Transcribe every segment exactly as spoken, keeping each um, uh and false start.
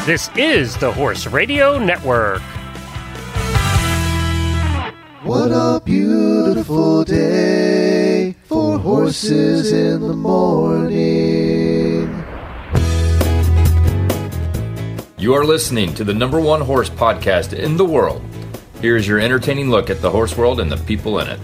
This is the Horse Radio Network. What a beautiful day for horses in the morning. You are listening to the number one horse podcast in the world. Here's your entertaining look at the horse world and the people in it.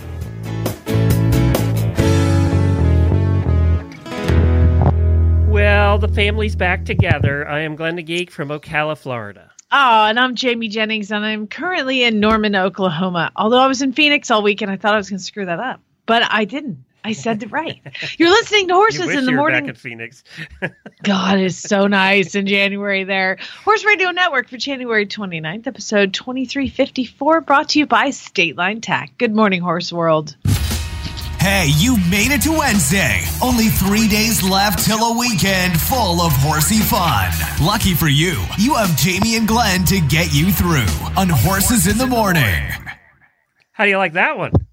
Well, the family's back together. I am Glenn the Geek from Ocala, Florida. Oh, and I'm Jamie Jennings, and I'm currently in Norman, Oklahoma. Although I was in Phoenix all week, and I thought I was going to screw that up. But I didn't. I said it right. You're listening to Horses you wish in the you were Morning. Back in Phoenix. God, it's so nice in January there. Horse Radio Network for January twenty-ninth, episode twenty-three fifty-four, brought to you by State Line Tack. Good morning, Horse World. Hey, you made it to Wednesday. Only three days left till a weekend full of horsey fun. Lucky for you, you have Jamie and Glenn to get you through on Horses in the Morning. How do you like that one?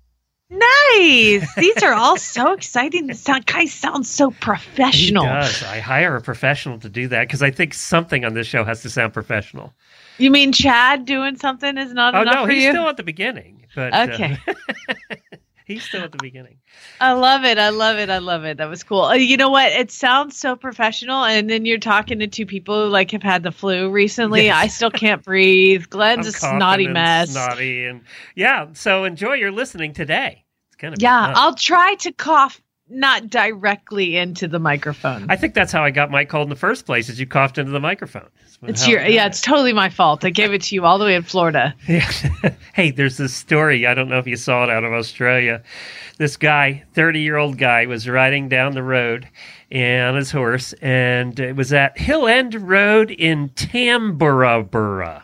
Nice. These are all so exciting. The sound, guy sounds so professional. He does. I hire a professional to do that because I think something on this show has to sound professional. You mean Chad doing something is not oh, enough no, for he's you? still at the beginning. But, okay. Uh, he's still at the beginning. I love it. I love it. I love it. That was cool. Uh, you know what? It sounds so professional. And then you're talking to two people who like have had the flu recently. Yes. I still can't breathe. Glenn's I'm a snotty and mess. Snotty and yeah. So enjoy your listening today. It's gonna be yeah. fun. I'll try to cough not directly into the microphone. I think that's how I got my cold in the first place. Is you coughed into the microphone. It's your yeah. It's totally my fault. I gave it to you all the way in Florida. Yeah. Hey, there's this story. I don't know if you saw it out of Australia. This guy, thirty-year-old guy, was riding down the road on his horse, and it was at Hill End Road in Tamburabura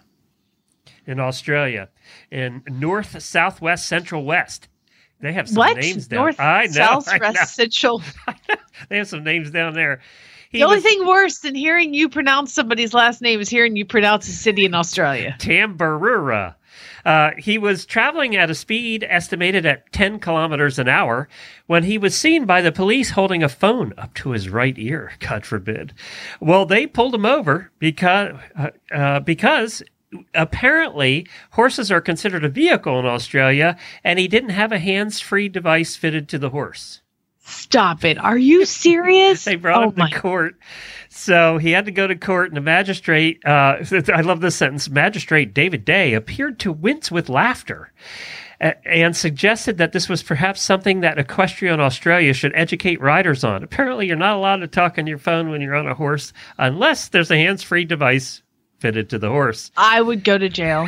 in Australia, in north, southwest, central west. They have some what? names down. North, I know. south, I know. west, central. They have some names down there. He the only was, thing worse than hearing you pronounce somebody's last name is hearing you pronounce a city in Australia. Tamburubra. Uh, he was traveling at a speed estimated at ten kilometers an hour when he was seen by the police holding a phone up to his right ear, God forbid. Well, they pulled him over because, uh, uh, because apparently horses are considered a vehicle in Australia, and he didn't have a hands-free device fitted to the horse. Stop it. Are you serious? They brought oh him to court. So he had to go to court, and the magistrate, uh, I love this sentence, Magistrate David Day appeared to wince with laughter and suggested that this was perhaps something that Equestrian Australia should educate riders on. Apparently, you're not allowed to talk on your phone when you're on a horse unless there's a hands-free device fitted to the horse. I would go to jail.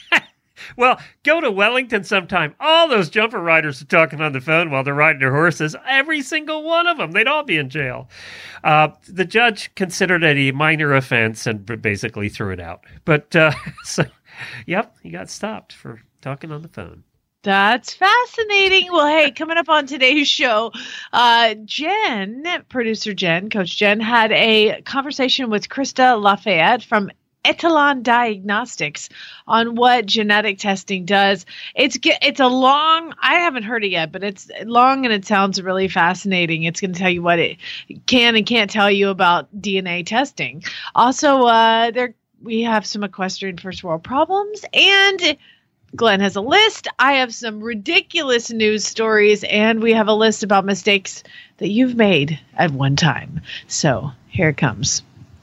Well, go to Wellington sometime. All those jumper riders are talking on the phone while they're riding their horses. Every single one of them. They'd all be in jail. Uh, the judge considered it a minor offense and basically threw it out. But, uh, so, yep, he got stopped for talking on the phone. That's fascinating. Well, hey, coming up on today's show, uh, Jen, producer Jen, Coach Jen, had a conversation with Krista Lafayette from Etalon Diagnostics on what genetic testing does. It's it's a long, I haven't heard it yet, but it's long and it sounds really fascinating. It's going to tell you what it can and can't tell you about D N A testing. Also, uh, there we have some equestrian first world problems, and Glenn has a list. I have some ridiculous news stories, and we have a list about mistakes that you've made at one time. So here it comes.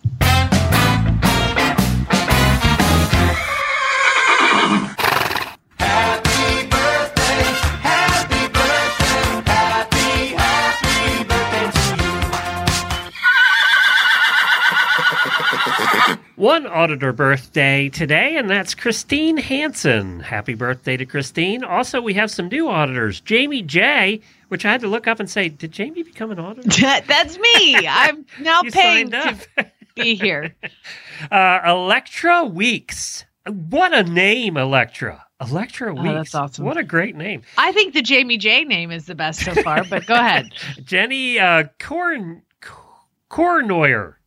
One auditor birthday today, and that's Christine Hansen. Happy birthday to Christine. Also, we have some new auditors. Jamie J., which I had to look up and say, did Jamie become an auditor? That's me. I'm now you paying signed up. to be here. Uh, Electra Weeks. What a name, Electra. Electra Weeks. Oh, that's awesome. What a great name. I think the Jamie J name is the best so far, but go ahead. Jenny uh, Korn, Kornoyer.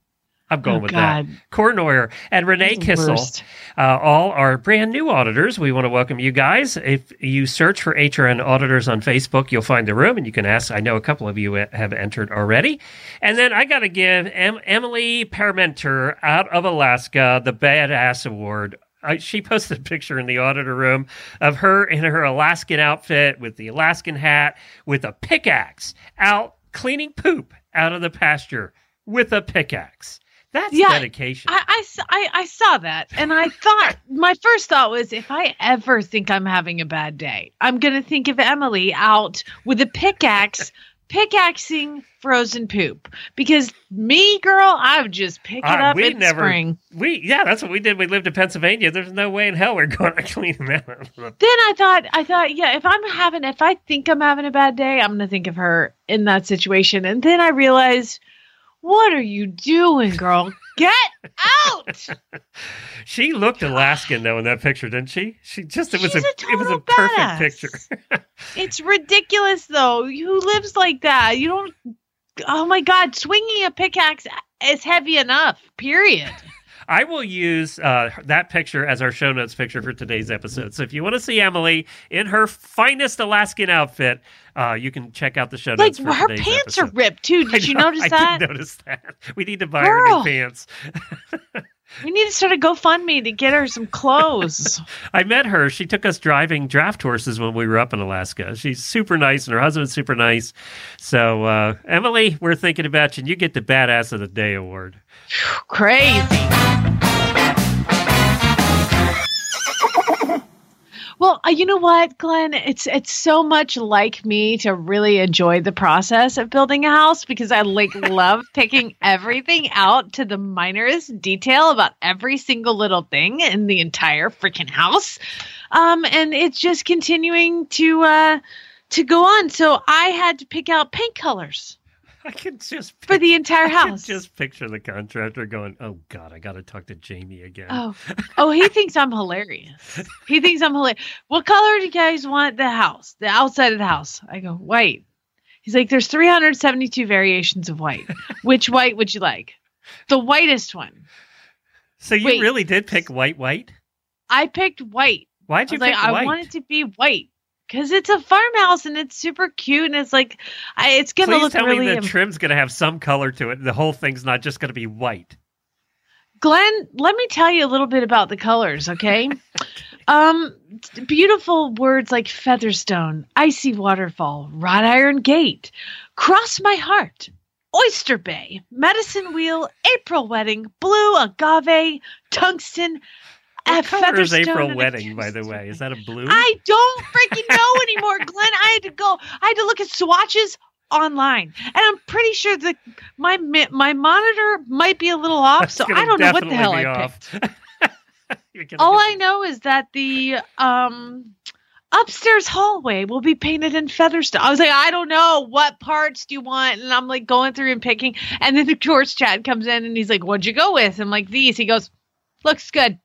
I'm going Oh, with God. that. Kornoyer and Renee That's the Kissel, worst. uh, all are brand new auditors. We want to welcome you guys. If you search for H R N Auditors on Facebook, you'll find the room, and you can ask. I know a couple of you have entered already. And then I got to give em- Emily Parmenter out of Alaska the Badass Award. I, she posted a picture in the auditor room of her in her Alaskan outfit with the Alaskan hat with a pickaxe out cleaning poop out of the pasture with a pickaxe. That's Yeah, dedication. I, I s- I- I saw that, and I thought, my first thought was, if I ever think I'm having a bad day, I'm going to think of Emily out with a pickaxe, pickaxing frozen poop. Because me, girl, I would just pick it Uh, up we in never, spring. we yeah, that's what we did. We lived in Pennsylvania. There's no way in hell we're going to clean them out. Then I thought, I thought, yeah, if I'm having, if I think I'm having a bad day, I'm going to think of her in that situation. And then I realized, what are you doing, girl? Get out! She looked Alaskan though in that picture, didn't she? She just it was She's a, a it was a total perfect badass. picture. It's ridiculous, though. Who lives like that? You don't. Oh my God, swinging a pickaxe is heavy enough. Period. I will use uh, that picture as our show notes picture for today's episode. So if you want to see Emily in her finest Alaskan outfit, uh, you can check out the show Like notes for her today's pants episode. are ripped too. I Did you know, notice I that? did notice that. We need to buy her Girl. new pants. We need to start a GoFundMe to get her some clothes. I met her. She took us driving draft horses when we were up in Alaska. She's super nice, and her husband's super nice. So, uh, Emily, we're thinking about you, and you get the Badass of the Day award. Crazy. Well, uh, you know what, Glenn? It's it's so much like me to really enjoy the process of building a house, because I like love picking everything out to the minorest detail about every single little thing in the entire freaking house. Um, and it's just continuing to uh, to go on. So I had to pick out paint colors I can just for the entire I can house. just picture the contractor going, "Oh God, I got to talk to Jamie again." Oh, oh, he thinks I'm hilarious. He thinks I'm hilarious. What color do you guys want the house, the outside of the house? I go, white. He's like, there's three hundred seventy-two variations of white. Which white would you like? The whitest one. So you Wait. really did pick white, white? I picked white. Why'd I you was like, pick I white? want it to be white because it's a farmhouse and it's super cute and it's like, I, it's going to Please look tell really. me the im- trim's going to have some color to it. The whole thing's not just going to be white. Glenn, let me tell you a little bit about the colors, okay? um, t- beautiful words like Featherstone, Icy Waterfall, Wrought Iron Gate, Cross My Heart, Oyster Bay, Medicine Wheel, April Wedding, Blue Agave, Tungsten, What a color is Featherstone, April and a Wedding, by the Tungsten. way? Is that a blue? I don't freaking know anymore, Glenn. I had to go. I had to look at swatches online, and I'm pretty sure that my mi- my monitor might be a little off. That's So gonna I don't know what the definitely hell be I off. picked. You're gonna All get- I know is that the um upstairs hallway will be painted in Featherstone. I was like, I don't know, what parts do you want? And I'm like going through and picking, and then the George Chad comes in and he's like, "What'd you go with?" I'm like, "These." He goes, "Looks good."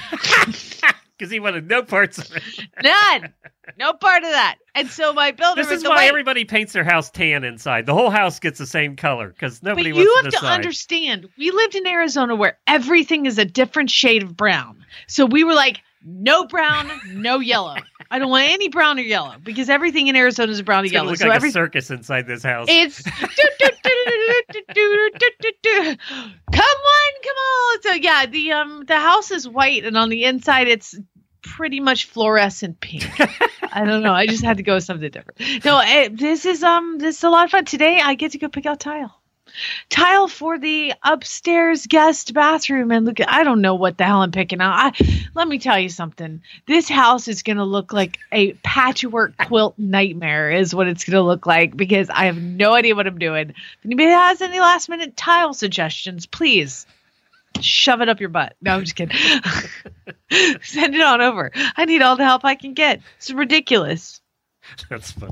Because he wanted no parts of it. None. No part of that. And so my builder This was is the why way. everybody paints their house tan inside. The whole house gets the same color because But nobody you wants have to to decide. understand, we lived in Arizona where everything is a different shade of brown. So we were like, no brown, no yellow. I don't want any brown or yellow because everything in Arizona is brown and It's gonna yellow. look So like every a circus inside this house. it's do, do, do, do, do, do, do, do, do. Come on, come on. So yeah, the um the house is white and on the inside it's pretty much fluorescent pink. I don't know. I just had to go with something different. No, eh, this is um this is a lot of fun. Today I get to go pick out tile. Tile for the upstairs guest bathroom, and look, I don't know what the hell I'm picking out. I, let me tell you something. This house is going to look like a patchwork quilt nightmare is what it's going to look like because I have no idea what I'm doing. If anybody has any last minute tile suggestions, please shove it up your butt. No, I'm just kidding. Send it on over. I need all the help I can get. It's ridiculous. That's funny.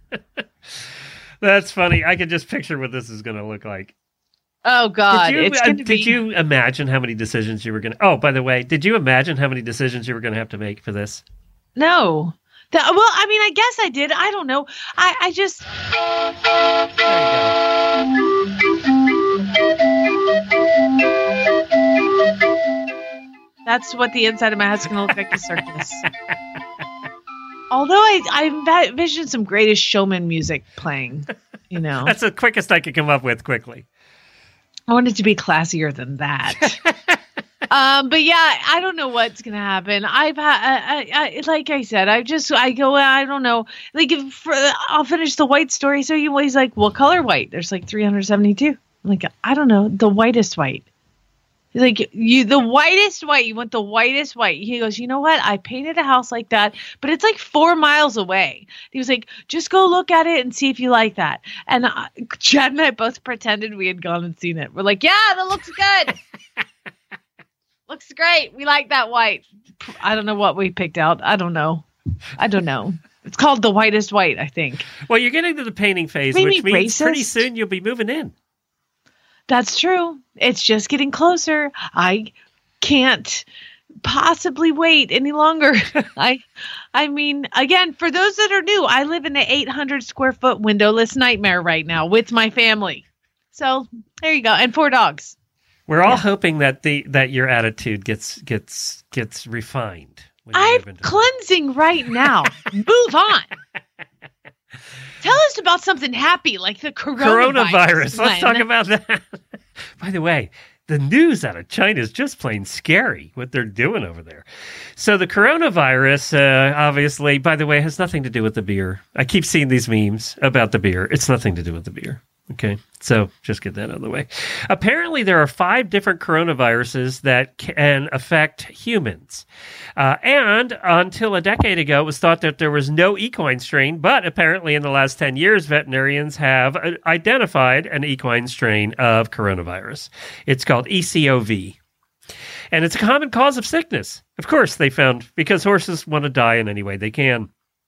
That's funny. I can just picture what this is going to look like. Oh God, Did you, it's uh, going to did be. you imagine how many decisions you were going to... Oh, by the way, did you imagine how many decisions you were going to have to make for this? No. That, well, I mean, I guess I did. I don't know. I, I just. There you go. That's what the inside of my house is going to look like, a circus. Although I, I envision some Greatest Showman music playing, you know. That's the quickest I could come up with quickly. I want it to be classier than that. um, but yeah, I don't know what's going to happen. I've had, I, I, I, like I said, I just, I go, I don't know. Like, if for, I'll finish the white story. So he always like, what color white? There's like three hundred seventy-two. I'm like, I don't know. The whitest white. He's like, you, the whitest white. You want the whitest white. He goes, you know what? I painted a house like that, but it's like four miles away. He was like, just go look at it and see if you like that. And uh, Chad and I both pretended we had gone and seen it. We're like, yeah, that looks good. Looks great. We like that white. I don't know what we picked out. I don't know. I don't know. It's called the whitest white, I think. Well, you're getting to the painting phase, Maybe which means racist? pretty soon you'll be moving in. That's true. It's just getting closer. I can't possibly wait any longer. I I mean, again, for those that are new, I live in an eight hundred square foot windowless nightmare right now with my family. So there you go. And four dogs. We're all Yeah. hoping that the that your attitude gets gets gets refined. when you I'm move into- cleansing right now. Move on. Tell us about something happy like the coronavirus. Coronavirus. Let's talk Glenn. about that. By the way, the news out of China is just plain scary, what they're doing over there. So the coronavirus, uh, obviously, by the way, has nothing to do with the beer. I keep seeing these memes about the beer. It's nothing to do with the beer. Okay, so just get that out of the way. Apparently, there are five different coronaviruses that can affect humans. Uh, and until a decade ago, it was thought that there was no equine strain, but apparently in the last ten years, veterinarians have uh, identified an equine strain of coronavirus. It's called E C O V. And it's a common cause of sickness. Of course, they found, because horses want to die in any way they can.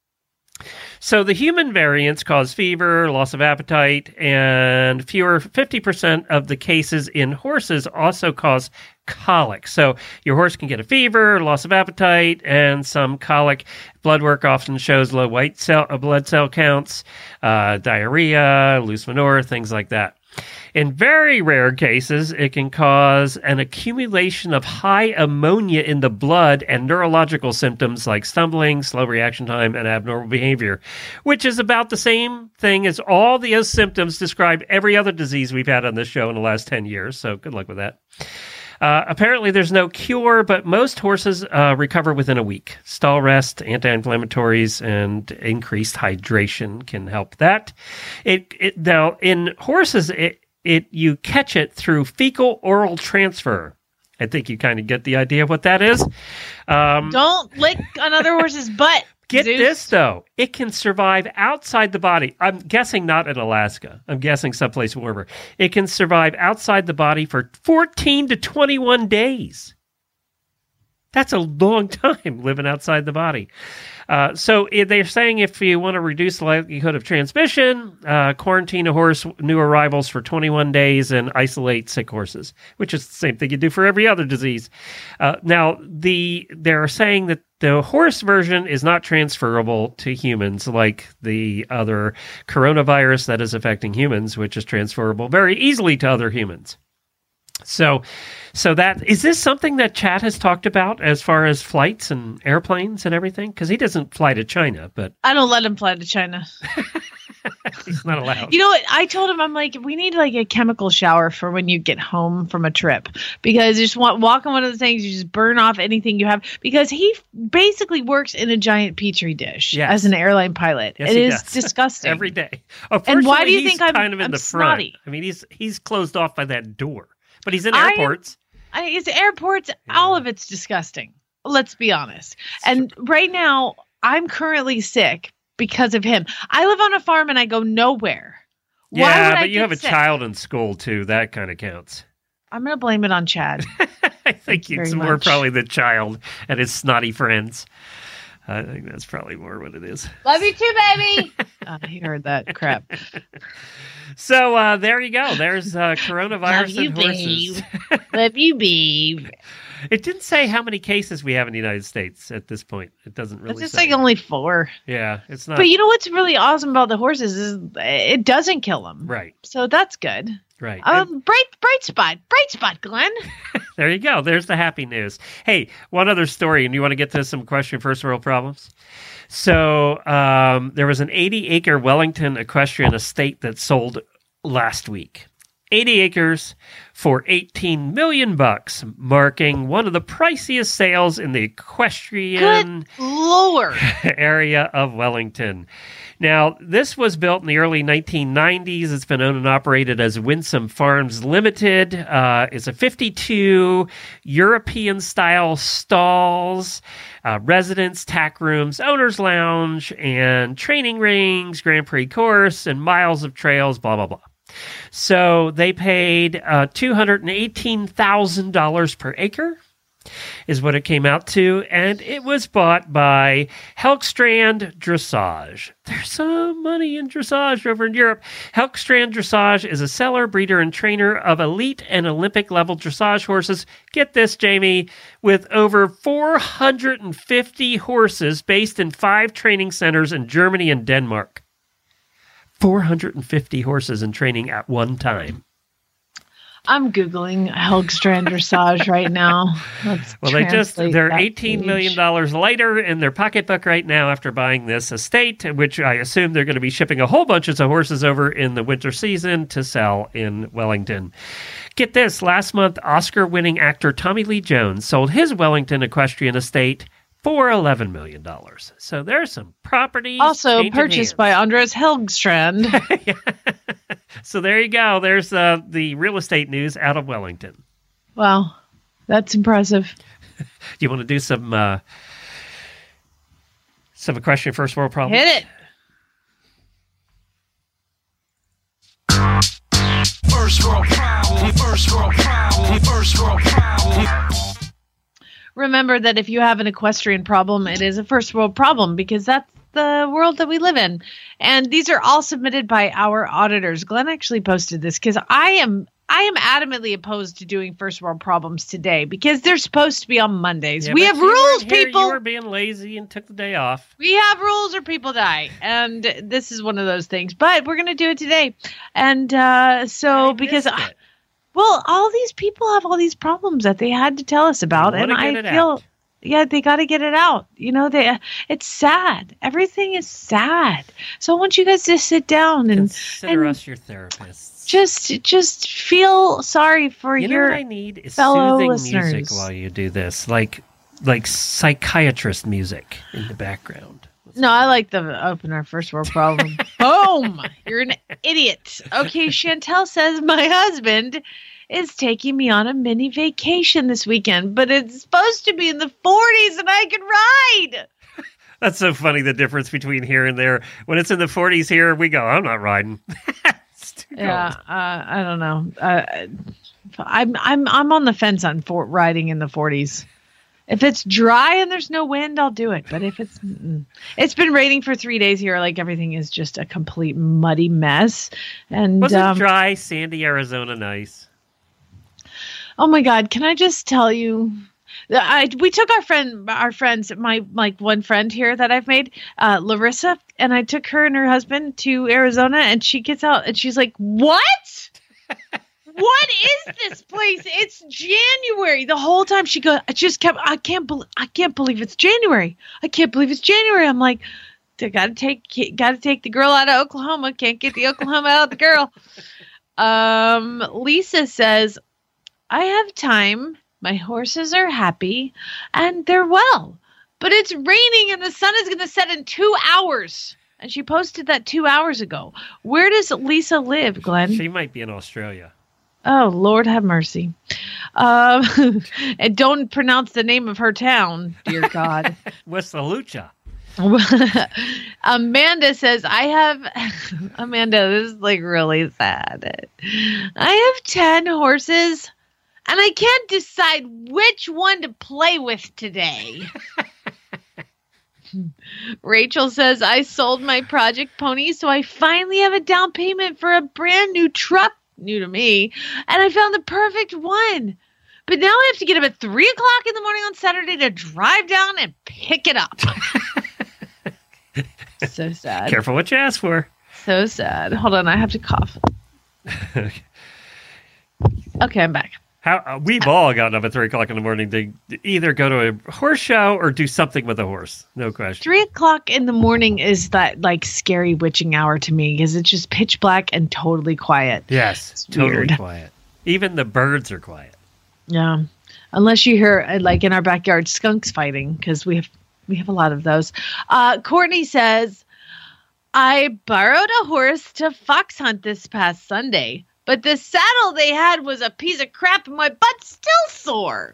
So the human variants cause fever, loss of appetite, and fewer fifty percent of the cases in horses also cause colic. So your horse can get a fever, loss of appetite, and some colic. Blood work often shows low white cell uh, blood cell counts, uh, diarrhea, loose manure, things like that. In very rare cases, it can cause an accumulation of high ammonia in the blood and neurological symptoms like stumbling, slow reaction time, and abnormal behavior, which is about the same thing as all the symptoms describe every other disease we've had on this show in the last ten years. So good luck with that. Uh, apparently, there's no cure, but most horses uh, recover within a week. Stall rest, anti-inflammatories, and increased hydration can help that. It, it now in horses, it it you catch it through fecal oral transfer. I think you kind of get the idea of what that is. Um, Don't lick another horse's butt. Get Zeus. this, though. It can survive outside the body. I'm guessing not in Alaska. I'm guessing someplace warmer. It can survive outside the body for fourteen to twenty-one days. That's a long time living outside the body. Uh, so eh, they're saying if you want to reduce the likelihood of transmission, uh, quarantine a horse, new arrivals for twenty-one days, and isolate sick horses, which is the same thing you do for every other disease. Uh, now, the they're saying that the horse version is not transferable to humans like the other coronavirus that is affecting humans, which is transferable very easily to other humans. So, so that is this something that Chad has talked about as far as flights and airplanes and everything? Because he doesn't fly to China, but I don't let him fly to China. he's not allowed. You know what? I told him, I'm like, we need like a chemical shower for when you get home from a trip, because you just want walk on one of the things, you just burn off anything you have, because he basically works in a giant petri dish Yes. as an airline pilot. Yes, it he is does. disgusting. Every day. And why do you Unfortunately, think he's I'm- kind of in I'm the snotty? front? I mean, he's he's closed off by that door, but he's in I am- airports. I, it's airports. All of it's disgusting. Let's be honest. And right now, I'm currently sick because of him. I live on a farm and I go nowhere. Why Yeah, would I but you get have a sick? child in school too. That kind of counts. I'm going to blame it on Chad. I think you it's very more much. probably the child and his snotty friends. I think that's probably more what it is. Love you too, baby. uh, he heard that crap. So uh, there you go. There's uh, coronavirus Love you, and horses. babe. Love you, babe. It didn't say how many cases we have in the United States at this point. It doesn't really It's just say. like only four. Yeah, it's not But you know what's really awesome about the horses is it doesn't kill them. right. So that's good. Right. Um, bright, bright spot, bright spot, Glenn. There you go. There's the happy news. Hey, one other story, and you want to get to some question first world problems? So um, there was an eighty acre Wellington equestrian estate that sold last week. eighty acres for eighteen million bucks, marking one of the priciest sales in the equestrian Good Lord. area of Wellington. Now, this was built in the early nineteen nineties. It's been owned and operated as Winsome Farms Limited. Uh, it's a fifty-two European-style stalls, uh, residence, tack rooms, owner's lounge, and training rings, Grand Prix course, and miles of trails, blah, blah, blah. So they paid uh, two hundred eighteen thousand dollars per acre is what it came out to, and it was bought by Helgstrand Dressage. There's some money in dressage over in Europe. Helgstrand Dressage is a seller, breeder, and trainer of elite and Olympic-level dressage horses. Get this, Jamie, with over four hundred fifty horses based in five training centers in Germany and Denmark. four hundred fifty horses in training at one time. I'm Googling Helgstrand Dressage right now. Let's well, they just, they're that eighteen page. million dollars lighter in their pocketbook right now after buying this estate, which I assume they're going to be shipping a whole bunch of horses over in the winter season to sell in Wellington. Get this, last month, Oscar-winning actor Tommy Lee Jones sold his Wellington equestrian estate for eleven million dollars. So there's some properties. Also changing purchased hands. by Andres Helgstrand. So there you go. There's uh, the real estate news out of Wellington. Wow, that's impressive. Do you want to do some uh, some question first world problems? Hit it. First world problem, first world problem, first world problem. Remember that if you have an equestrian problem, it is a first world problem because that's the world that we live in. And these are all submitted by our auditors. Glenn actually posted this because I am I am adamantly opposed to doing first world problems today because they're supposed to be on Mondays. Yeah, we but have you rules, weren't here, people. You were being lazy and took the day off. We have rules or people die. And this is one of those things. But we're going to do it today. And uh, so I because missed I, it. well, all these people have all these problems that they had to tell us about. They And wanna I get it feel, out. yeah, they got to get it out. You know, they it's sad. Everything is sad. So I want you guys to sit down and, Consider and us your therapists. just just feel sorry for You know your what I need is fellow soothing listeners. music while you do this, like like psychiatrist music in the background. No, I like the opener first world problem. Boom! You're an idiot. Okay, Chantel says my husband is taking me on a mini vacation this weekend, but it's supposed to be in the forties and I can ride. That's so funny, the difference between here and there. When it's in the forties here, we go, I'm not riding. It's too Yeah, cold. uh, I don't know. Uh, I'm I'm I'm on the fence on for riding in the forties. If it's dry and there's no wind, I'll do it. But if it's mm-mm. It's been raining for three days here, like everything is just a complete muddy mess. And Was it um, dry, sandy Arizona nice? oh my God, can I just tell you? I we took our friend, our friends, my like one friend here that I've made, uh, Larissa, and I took her and her husband to Arizona, and she gets out and she's like, "What? What is this place? It's January." The whole time she goes, I just kept, I can't believe, I can't believe it's January. I can't believe it's January. I'm like, I gotta take, gotta take the girl out of Oklahoma. Can't get the Oklahoma out of the girl. Um, Lisa says, I have time. My horses are happy and they're well, but it's raining and the sun is going to set in two hours. And she posted that two hours ago. Where does Lisa live, Glenn? She might be in Australia. Oh, Lord have mercy. Um, and don't pronounce the name of her town, dear God. West Lucha. Amanda says, I have, Amanda, this is like really sad. I have ten horses and I can't decide which one to play with today. Rachel says, I sold my Project Pony, so I finally have a down payment for a brand new truck, new to me, and I found the perfect one. But now I have to get up at three o'clock in the morning on Saturday to drive down and pick it up. So sad. Careful what you ask for. So sad. Hold on, I have to cough. Okay, I'm back. How uh, we've all gotten up at three o'clock in the morning to either go to a horse show or do something with a horse. No question. Three o'clock in the morning is that like scary witching hour to me because it's just pitch black and totally quiet. Yes, It's totally weird. quiet. Even the birds are quiet. Yeah, unless you hear uh, like in our backyard skunks fighting because we have we have a lot of those. Uh, Courtney says, "I borrowed a horse to fox hunt this past Sunday, but the saddle they had was a piece of crap and my butt's still sore."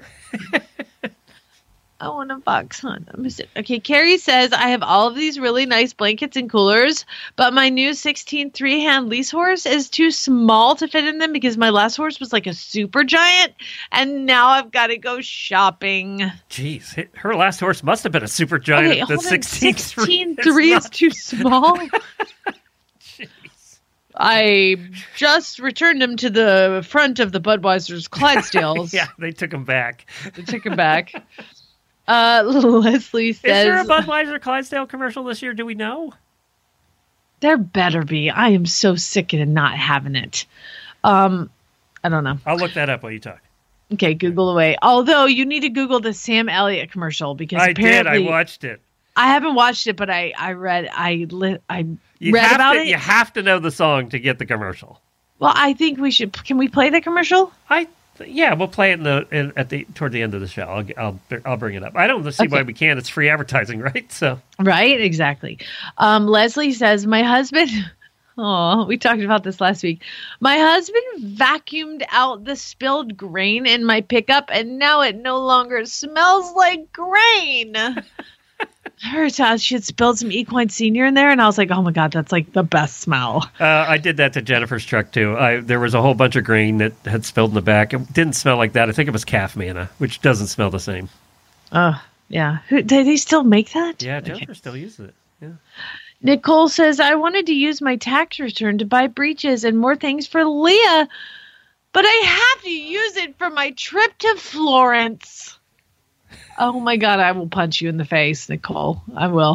I want to fox hunt. I'm just, okay, Carrie says, "I have all of these really nice blankets and coolers, but my new sixteen three-hand lease horse is too small to fit in them because my last horse was like a super giant, and now I've got to go shopping." Jeez, it- her last horse must have been a super giant. Okay, the hold on. sixteen sixteen It's three is not- too small. Jeez. I just returned him to the front of the Budweiser's Clydesdales. Yeah, they took him back. They took him back. Uh, Leslie Is there a says, Budweiser Clydesdale commercial this year? Do we know? "There better be. I am so sick of not having it." Um, I don't know. I'll look that up while you talk. Okay, Google away. Although you need to Google the Sam Elliott commercial because I did. apparently I watched it. I haven't watched it, but I I read I li- I You read have about to, it. You have to know the song to get the commercial. Well, I think we should. Can we play the commercial? I yeah, we'll play it in the in, at the toward the end of the show. I'll I'll, I'll bring it up. I don't see why Okay. we can't. It's free advertising, right? So Right, exactly. Um, Leslie says, "My husband." Oh, we talked about this last week. "My husband vacuumed out the spilled grain in my pickup, and now it no longer smells like grain." Her child, she had spilled some Equine Senior in there, and I was like, "Oh my god, that's like the best smell." uh, I did that to Jennifer's truck too. I there was a whole bunch of grain that had spilled in the back. It didn't smell like that. I think it was calf manna, which doesn't smell the same. Oh, yeah. Who, do they still make that? Yeah, Okay. Jennifer still uses it. Yeah. Nicole says, "I wanted to use my tax return to buy breeches and more things for Leah, but I have to use it for my trip to Florence." Oh my god, I will punch you in the face, Nicole. I will.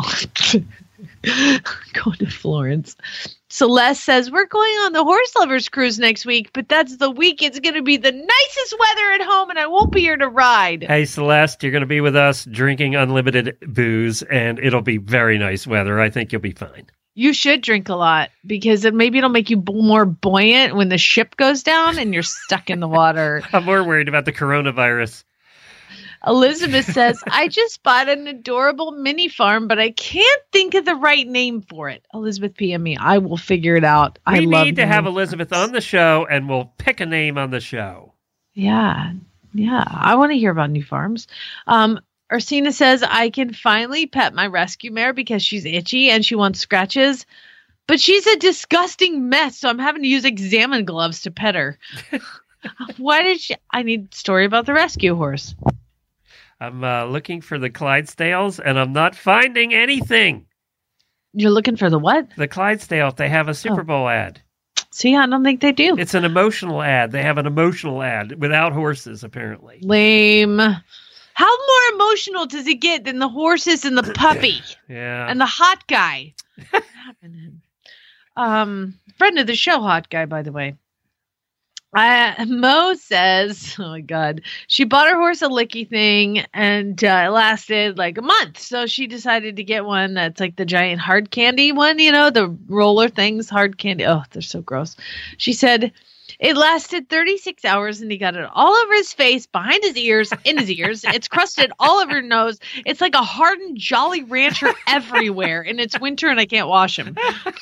Going to Florence. Celeste says, "We're going on the Horse Lovers Cruise next week, but that's the week it's going to be the nicest weather at home and I won't be here to ride." Hey, Celeste, you're going to be with us drinking unlimited booze, and it'll be very nice weather. I think you'll be fine. You should drink a lot because it, maybe it'll make you b- more buoyant when the ship goes down and you're stuck in the water. I'm more worried about the coronavirus. Elizabeth says, "I just bought an adorable mini farm, but I can't think of the right name for it." Elizabeth P M me. I will figure it out. I We love need to have mini Elizabeth farms. on the show, and we'll pick a name on the show. Yeah. Yeah. I want to hear about new farms. Um, Ursina says, "I can finally pet my rescue mare because she's itchy and she wants scratches, but she's a disgusting mess, so I'm having to use examine gloves to pet her." Why did she? I need a story about the rescue horse. I'm uh, looking for the Clydesdales, and I'm not finding anything. You're looking for the what? The Clydesdales, they have a Super Oh. Bowl ad. See, I don't think they do. It's an emotional ad. They have an emotional ad without horses, apparently. Lame. How more emotional does it get than the horses and the puppy Yeah. and the hot guy? What's happening? Um, friend of the show, hot guy, by the way. Uh, Mo says, "Oh my god, she bought her horse a licky thing, and uh, it lasted like a month. So she decided to get one that's like the giant hard candy one, you know, the roller things, hard candy. Oh, they're so gross." She said, "It lasted thirty-six hours and he got it all over his face, behind his ears, in his ears. It's crusted all over her nose. It's like a hardened Jolly Rancher everywhere. And it's winter and I can't wash him."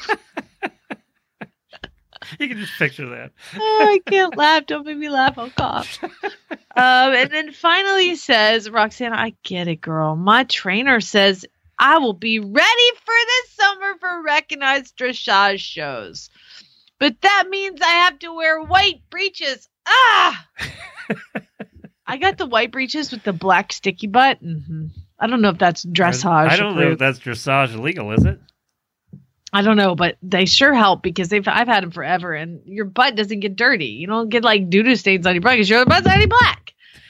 You can just picture that. Oh, I can't laugh. Don't make me laugh. I'll cough. Um, and then finally he says, "Roxanne, I get it, girl. My trainer says I will be ready for this summer for recognized dressage shows. But that means I have to wear white breeches. Ah!" I got the white breeches with the black sticky butt. Mm-hmm. I don't know if that's dressage. I don't know if approved. that's dressage illegal, is it? I don't know, but they sure help because they've I've had them forever, and your butt doesn't get dirty. You don't get like doo doo stains on your butt because your butt's already black.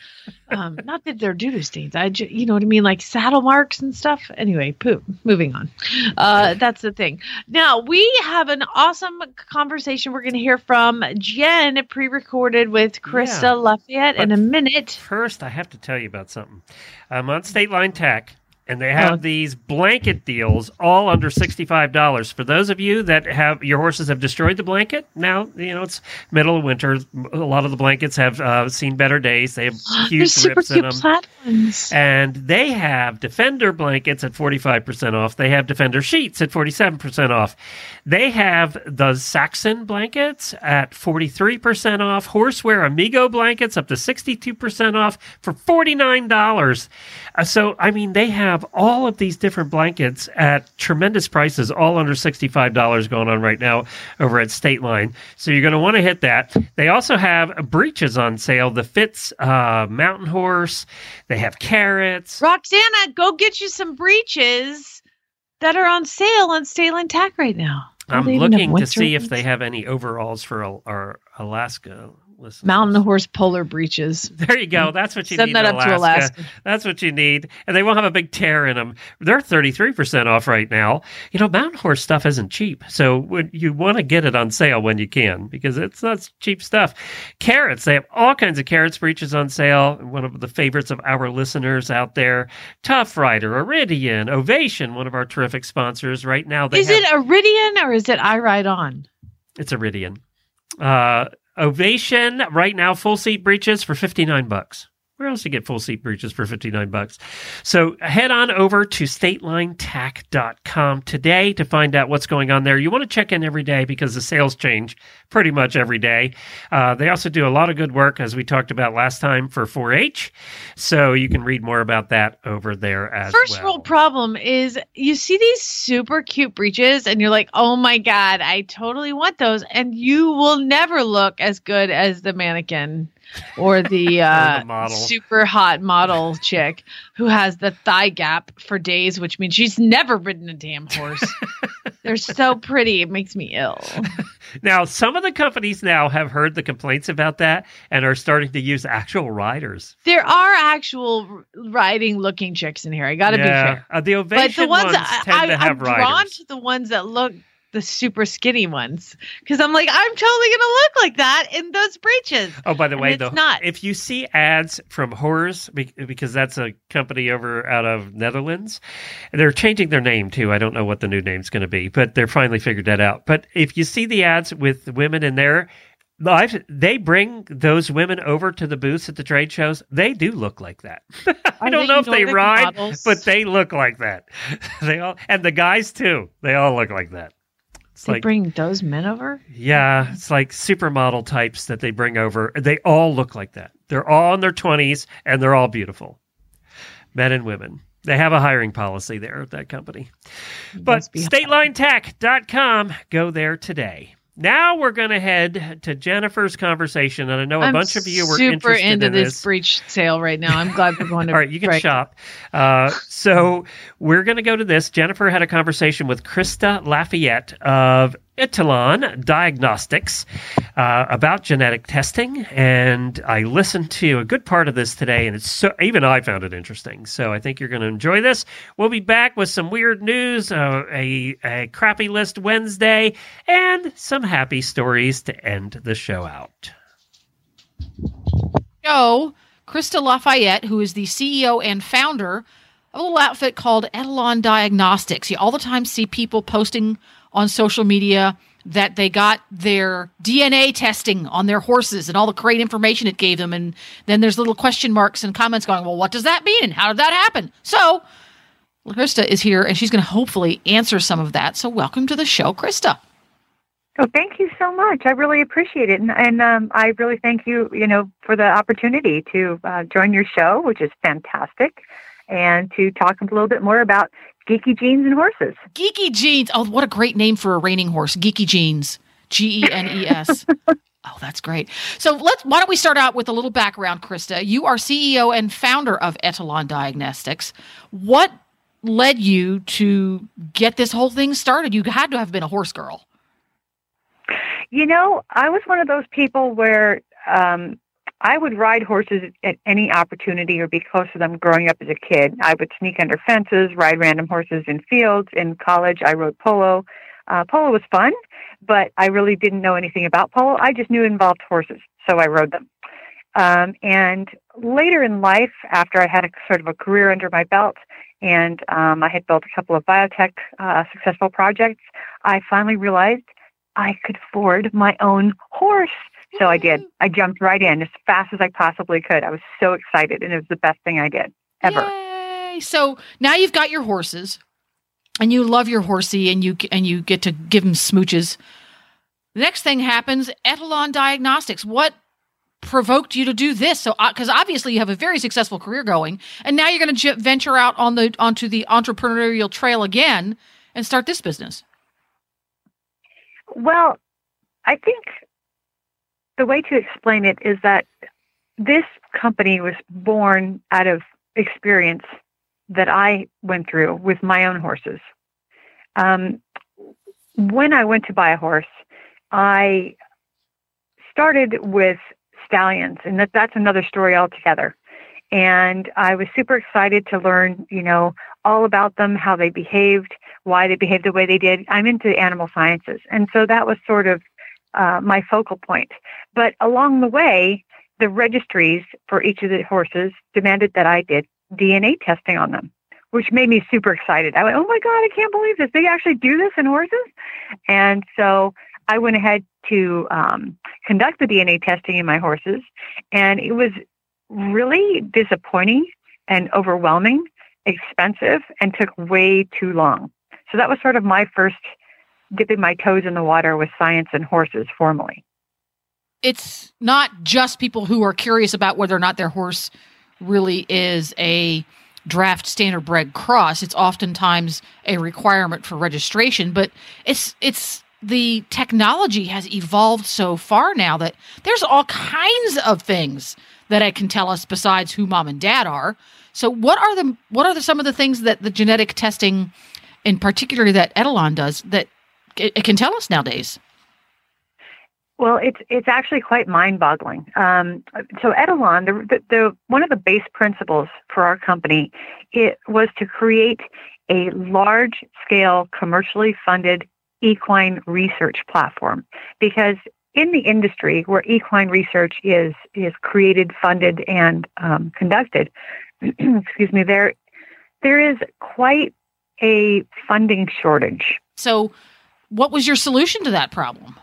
Um, not that they're doo-doo stains. I, ju- you know what I mean, like saddle marks and stuff. Anyway, poop. Moving on. Uh, that's the thing. Now we have an awesome conversation. We're going to hear from Jen, pre-recorded with Krista Yeah. Lafayette in But a minute. First, I have to tell you about something. I'm on State Line Tack, and they have Oh. these blanket deals all under sixty-five dollars. For those of you that have your horses have destroyed the blanket, now, you know, it's middle of winter. A lot of the blankets have uh, seen better days. They have They're huge super rips in cute them. plaid ones. And they have Defender blankets at forty-five percent off. They have Defender sheets at forty-seven percent off. They have the Saxon blankets at forty-three percent off. Horseware Amigo blankets up to sixty-two percent off for forty-nine dollars. Uh, so, I mean, they have all of these different blankets at tremendous prices, all under sixty-five dollars going on right now over at State Line. So you're going to want to hit that. They also have breeches on sale. The Fitz uh, Mountain Horse. They have carrots. Roxana, go get you some breeches that are on sale on State Line Tack right now. Oh, I'm they even have looking to winter see if ones. they have any overalls for Al- our Alaska listeners. Mountain Horse polar breeches. There you go. That's what you Send need that in up to Alaska. Alaska. That's what you need. And they won't have a big tear in them. They're thirty-three percent off right now. You know, Mountain Horse stuff isn't cheap. So when you want to get it on sale when you can, because it's not cheap stuff. Carrots. They have all kinds of carrots breeches on sale. One of the favorites of our listeners out there. Tough Rider, Iridian, Ovation, one of our terrific sponsors right now. They Is have, it Iridian or is it I Ride On? It's Iridian. Uh, Ovation right now, full seat breeches for fifty-nine bucks. Where else do you get full seat breeches for fifty-nine bucks? So head on over to state line tack dot com today to find out what's going on there. You want to check in every day because the sales change pretty much every day. Uh, they also do a lot of good work, as we talked about last time, for four H. So you can read more about that over there as First well. world problem is you see these super cute breeches and you're like, oh my God, I totally want those. And you will never look as good as the mannequin or the, uh, the model. super hot model chick who has the thigh gap for days, which means she's never ridden a damn horse. They're so pretty. It makes me ill. Now, some of the companies now have heard the complaints about that and are starting to use actual riders. There are actual riding looking chicks in here. I got to be fair. Uh, the But Ovation the ones, ones I, tend I, to have I'm drawn riders. to the ones that look the super skinny ones because I'm like, I'm totally going to look like that in those breeches. Oh, by the And way, it's though, not. if you see ads from Horrors, be- because that's a company over out of Netherlands, they're changing their name too. I don't know what the new name's going to be, but they're finally figured that out. But if you see the ads with women in there, I've, they bring those women over to the booths at the trade shows. They do look like that. I Are don't they know if they Nordic ride, models? but they look like that. They all, and the guys too. They all look like that. It's They like, bring those men over? yeah, it's like supermodel types that they bring over. They all look like that. They're all in their twenties and they're all beautiful. Men and women. They have a hiring policy there at that company. But Must be hot. state line tack dot com, go there today. Now we're going to head to Jennifer's conversation, and I know a I'm bunch of you were super interested into in this, this. breech sale right now. I'm glad we're going to All right, you can break. shop. Uh, so we're going to go to this. Jennifer had a conversation with Krista Lafayette of Etalon Diagnostics uh, about genetic testing, and I listened to a good part of this today, and it's so even I found it interesting. So I think you're going to enjoy this. We'll be back with some weird news, uh, a, a crappy list Wednesday, and some happy stories to end the show out. Show Krista Lafayette, who is the C E O and founder of a little outfit called Etalon Diagnostics. You all the time see people posting on social media that they got their D N A testing on their horses and all the great information it gave them. And then there's little question marks and comments going, well, what does that mean? And how did that happen? So Krista is here and she's going to hopefully answer some of that. So welcome to the show, Krista. Oh, thank you so much. I really appreciate it. And, and um, I really thank you, you know, for the opportunity to uh, join your show, which is fantastic, and to talk a little bit more about geeky genes and horses. Geeky Genes. Oh, what a great name for a reining horse. Geeky Genes. G E N E S. Oh, that's great. So let's. Why don't we start out with a little background, Krista? You are C E O and founder of Etalon Diagnostics. What led you to get this whole thing started? You had to have been a horse girl. You know, I was one of those people where um, I would ride horses at any opportunity or be close to them growing up as a kid. I would sneak under fences, ride random horses in fields. In college, I rode polo. Uh, polo was fun, but I really didn't know anything about polo. I just knew it involved horses, so I rode them. Um, and later in life, after I had a sort of a career under my belt, and um, I had built a couple of biotech uh, successful projects, I finally realized I could afford my own horse. So I did. I jumped right in as fast as I possibly could. I was so excited, and it was the best thing I did ever. Yay. So now you've got your horses, and you love your horsey, and you and you get to give them smooches. The next thing happens, Etalon Diagnostics. What provoked you to do this? So, because uh, obviously you have a very successful career going, and now you're going to j- venture out on the onto the entrepreneurial trail again and start this business. Well, I think the way to explain it is that this company was born out of experience that I went through with my own horses. Um, when I went to buy a horse, I started with stallions, and that, that's another story altogether. And I was super excited to learn, you know, all about them, how they behaved, why they behaved the way they did. I'm into animal sciences. And so that was sort of uh, my focal point. But along the way, the registries for each of the horses demanded that I did D N A testing on them, which made me super excited. I went, oh my God, I can't believe this. They actually do this in horses? And so I went ahead to um, conduct the D N A testing in my horses, and it was really disappointing and overwhelming, expensive, and took way too long. So that was sort of my first dipping my toes in the water with science and horses formally. It's not just people who are curious about whether or not their horse really is a draft standard bred cross. It's oftentimes a requirement for registration, but it's it's the technology has evolved so far now that there's all kinds of things that it can tell us besides who mom and dad are. So what are the what are the, some of the things that the genetic testing, in particular that Etalon does, that it, it can tell us nowadays? Well, it's it's actually quite mind-boggling. Um, so Etalon, the, the, the one of the base principles for our company, it was to create a large-scale, commercially funded equine research platform, because in the industry where equine research is is created, funded, and um, conducted, excuse me, there there is quite a funding shortage. So, what was your solution to that problem?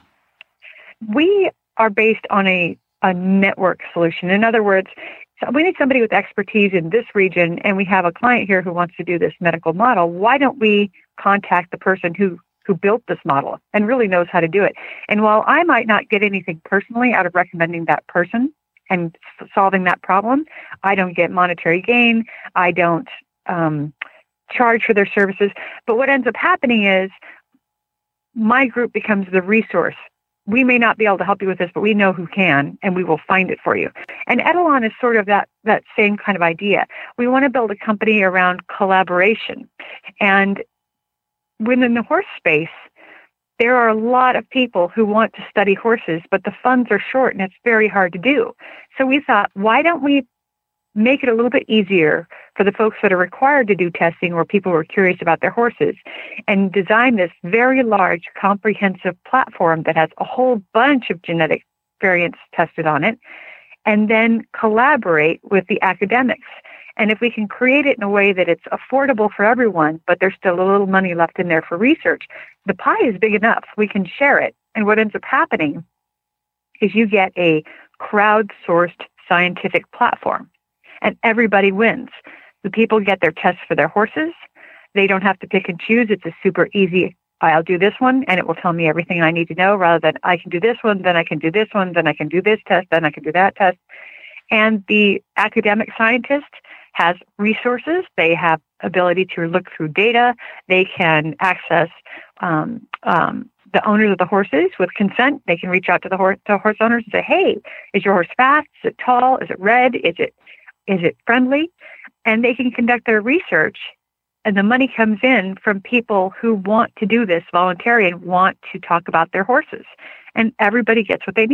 We are based on a, a network solution. In other words, we need somebody with expertise in this region, and we have a client here who wants to do this medical model. Why don't we contact the person who, who built this model and really knows how to do it? And while I might not get anything personally out of recommending that person and s- solving that problem, I don't get monetary gain. I don't um, charge for their services. But what ends up happening is my group becomes the resource. We may not be able to help you with this, but we know who can, and we will find it for you. And Etalon is sort of that, that same kind of idea. We want to build a company around collaboration. And within the horse space, there are a lot of people who want to study horses, but the funds are short and it's very hard to do. So we thought, why don't we make it a little bit easier for the folks that are required to do testing or people who are curious about their horses, and design this very large, comprehensive platform that has a whole bunch of genetic variants tested on it, and then collaborate with the academics. And if we can create it in a way that it's affordable for everyone, but there's still a little money left in there for research, the pie is big enough. We can share it. And what ends up happening is you get a crowdsourced scientific platform, and everybody wins. The people get their tests for their horses. They don't have to pick and choose. It's a super easy, I'll do this one, and it will tell me everything I need to know, rather than I can do this one, then I can do this one, then I can do this test, then I can do that test. And the academic scientist has resources. They have ability to look through data. They can access um, um, the owners of the horses with consent. They can reach out to the horse, to horse owners and say, hey, is your horse fast? Is it tall? Is it red? Is it is it friendly? And they can conduct their research, and the money comes in from people who want to do this voluntarily and want to talk about their horses. And everybody gets what they need.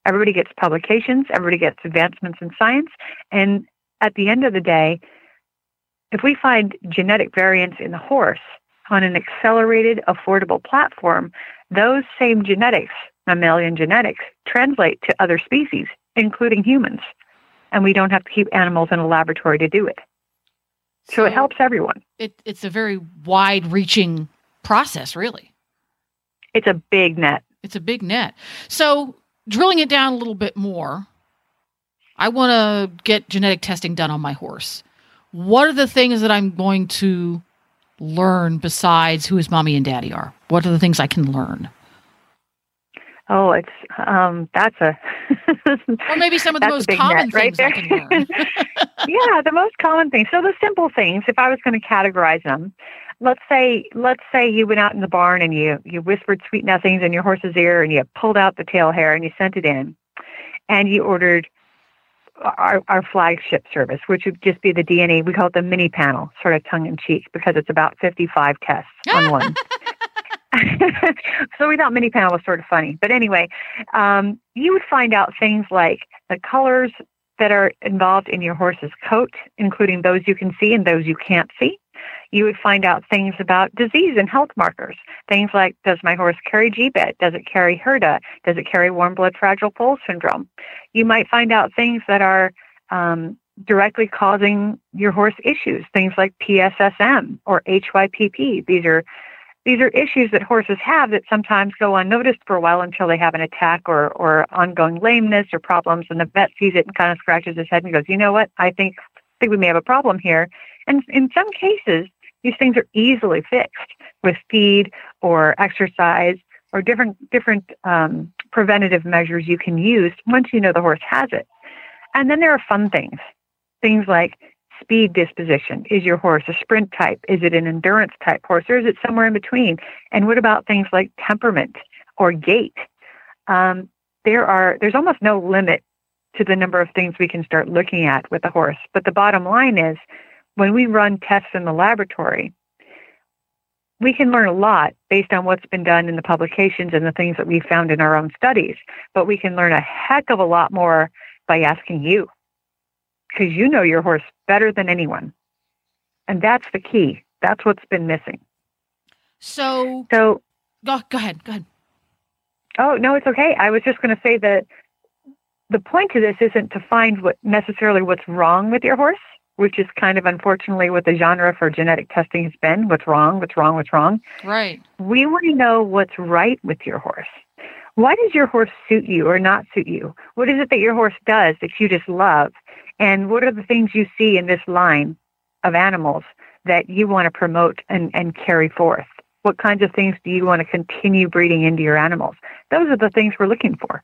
Everybody gets publications. Everybody gets advancements in science. And at the end of the day, if we find genetic variants in the horse on an accelerated, affordable platform, those same genetics, mammalian genetics, translate to other species, including humans. And we don't have to keep animals in a laboratory to do it. So, so it helps everyone. It, it's a very wide-reaching process, really. It's a big net. It's a big net. So drilling it down a little bit more, I want to get genetic testing done on my horse. What are the things that I'm going to learn besides who his mommy and daddy are? What are the things I can learn? Oh, it's um, that's a or maybe some of the most common things right I can learn. Yeah, the most common things. So the simple things, if I was going to categorize them, let's say let's say you went out in the barn and you you whispered sweet nothings in your horse's ear and you pulled out the tail hair and you sent it in, and you ordered our, our flagship service, which would just be the D N A. We call it the mini panel, sort of tongue in cheek, because it's about fifty-five tests on one. So we thought mini panel was sort of funny. But anyway, um, you would find out things like the colors that are involved in your horse's coat, including those you can see and those you can't see. You would find out things about disease and health markers. Things like, does my horse carry G B E T? Does it carry HERDA? Does it carry warm blood fragile foal syndrome? You might find out things that are um, directly causing your horse issues, things like P S S M or H Y P P. These are These are issues that horses have that sometimes go unnoticed for a while until they have an attack or, or ongoing lameness or problems, and the vet sees it and kind of scratches his head and goes, you know what, I think, I think we may have a problem here. And in some cases, these things are easily fixed with feed or exercise or different different um, preventative measures you can use once you know the horse has it. And then there are fun things, things like speed disposition. Is your horse a sprint type? Is it an endurance type horse, or is it somewhere in between? And what about things like temperament or gait? Um, there are there's almost no limit to the number of things we can start looking at with the horse. But the bottom line is, when we run tests in the laboratory, we can learn a lot based on what's been done in the publications and the things that we found in our own studies. But we can learn a heck of a lot more by asking you, because you know your horse better than anyone. And that's the key. That's what's been missing. So, so go, go ahead, go ahead. Oh, no, it's okay. I was just going to say that the point of this isn't to find what necessarily what's wrong with your horse, which is kind of unfortunately what the genre for genetic testing has been. What's wrong, what's wrong, what's wrong. Right. We want to know what's right with your horse. Why does your horse suit you or not suit you? What is it that your horse does that you just love? And what are the things you see in this line of animals that you want to promote and, and carry forth? What kinds of things do you want to continue breeding into your animals? Those are the things we're looking for.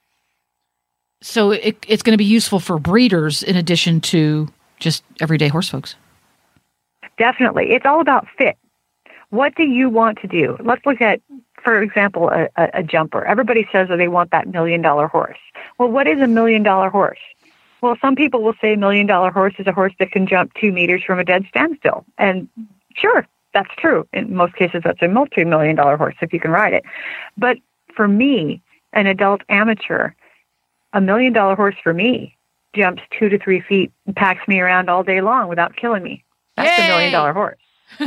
So it, it's going to be useful for breeders in addition to just everyday horse folks. Definitely. It's all about fit. What do you want to do? Let's look at, for example, a, a, a jumper. Everybody says that they want that million dollar horse. Well, what is a million dollar horse? Well, some people will say a million dollar horse is a horse that can jump two meters from a dead standstill. And sure, that's true. In most cases, that's a multi-million dollar horse if you can ride it. But for me, an adult amateur, a million dollar horse for me jumps two to three feet and packs me around all day long without killing me. That's Yay! A million dollar horse.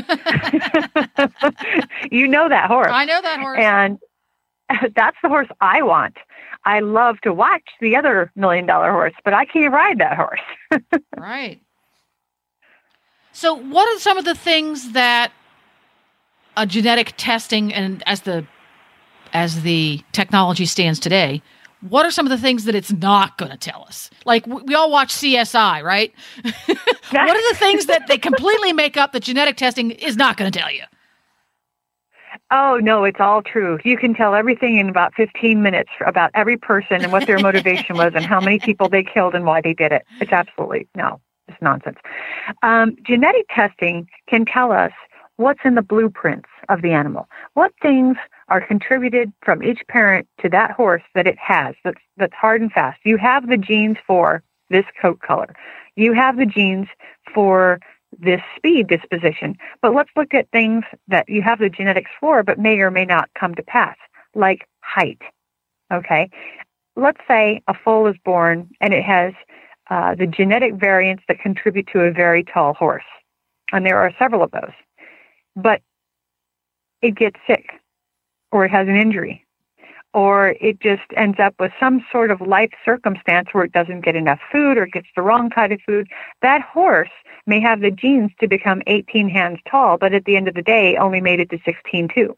You know that horse. I know that horse. And that's the horse I want. I love to watch the other million dollar horse, but I can't ride that horse. Right. So what are some of the things that a genetic testing, and as the as the technology stands today, what are some of the things that it's not going to tell us? Like, we all watch C S I, right? What are the things that they completely make up that genetic testing is not going to tell you? Oh, no, it's all true. You can tell everything in about fifteen minutes about every person and what their motivation was and how many people they killed and why they did it. It's absolutely, no, it's nonsense. Um, genetic testing can tell us what's in the blueprints of the animal. What things are contributed from each parent to that horse that it has, that's, that's hard and fast. You have the genes for this coat color. You have the genes for this speed disposition. But let's look at things that you have the genetics for, but may or may not come to pass, like height. Okay? let's say a foal is born and it has uh, the genetic variants that contribute to a very tall horse. And there are several of those. But it gets sick, or it has an injury, or it just ends up with some sort of life circumstance where it doesn't get enough food or it gets the wrong kind of food. That horse may have the genes to become eighteen hands tall, but at the end of the day, only made it to sixteen too.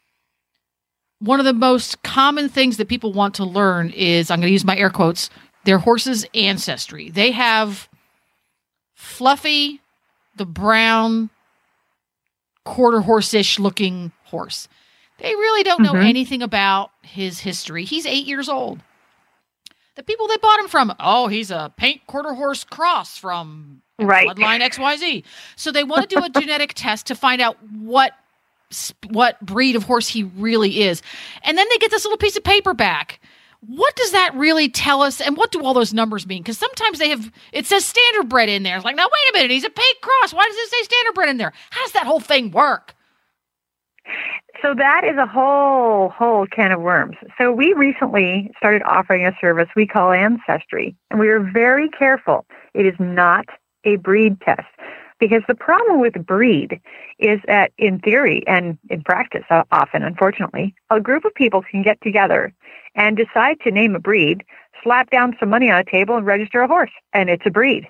One of the most common things that people want to learn is, I'm going to use my air quotes, their horse's ancestry. They have Fluffy, the brown, quarter horse-ish looking horse. They really don't know mm-hmm. anything about his history. He's eight years old. The people they bought him from, oh, he's a paint quarter horse cross from right. Bloodline X Y Z. So they want to do a genetic test to find out what what breed of horse he really is. And then they get this little piece of paper back. What does that really tell us? And what do all those numbers mean? Because sometimes they have, it says standard bred in there. It's like, now wait a minute, he's a paint cross. Why does it say standard bred in there? How does that whole thing work? So that is a whole, whole can of worms. So we recently started offering a service we call Ancestry, and we are very careful. It is not a breed test, because the problem with breed is that in theory and in practice uh, often, unfortunately, a group of people can get together and decide to name a breed, slap down some money on a table and register a horse, and it's a breed.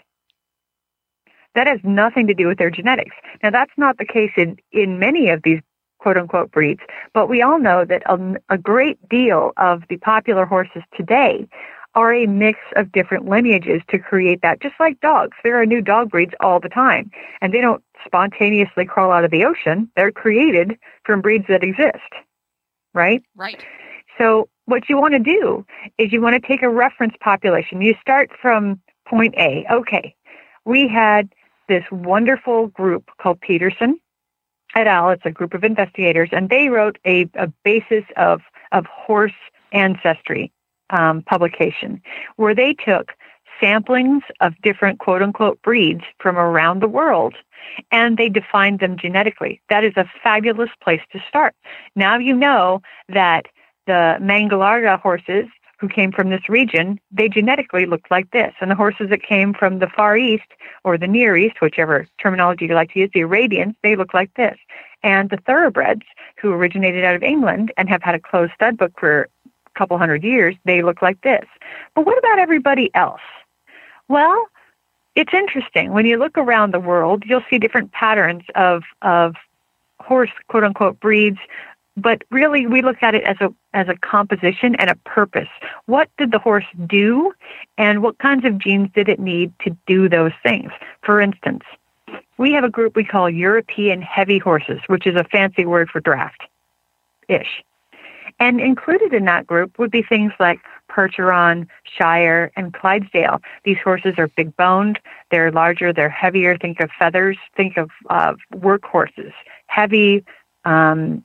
That has nothing to do with their genetics. Now, that's not the case in, in many of these quote-unquote breeds, but we all know that a, a great deal of the popular horses today are a mix of different lineages to create that. Just like dogs, there are new dog breeds all the time, and they don't spontaneously crawl out of the ocean. They're created from breeds that exist, right? Right. So what you want to do is you want to take a reference population. You start from point A. Okay, we had this wonderful group called Peterson et al. It's a group of investigators, and they wrote a, a basis of, of horse ancestry um, publication where they took samplings of different quote-unquote breeds from around the world, and they defined them genetically. That is a fabulous place to start. Now you know that the Mangalarga horses who came from this region, they genetically looked like this. And the horses that came from the Far East or the Near East, whichever terminology you like to use, the Arabians, they look like this. And the thoroughbreds, who originated out of England and have had a closed stud book for a couple hundred years, they look like this. But what about everybody else? Well, it's interesting. When you look around the world, you'll see different patterns of of horse, quote-unquote, breeds, but really we look at it as a as a composition and a purpose. What did the horse do, and what kinds of genes did it need to do those things? For instance, we have a group we call European heavy horses, which is a fancy word for draft-ish. And included in that group would be things like Percheron, Shire, and Clydesdale. These horses are big-boned, they're larger, they're heavier. Think of feathers, think of uh, work horses, heavy, um,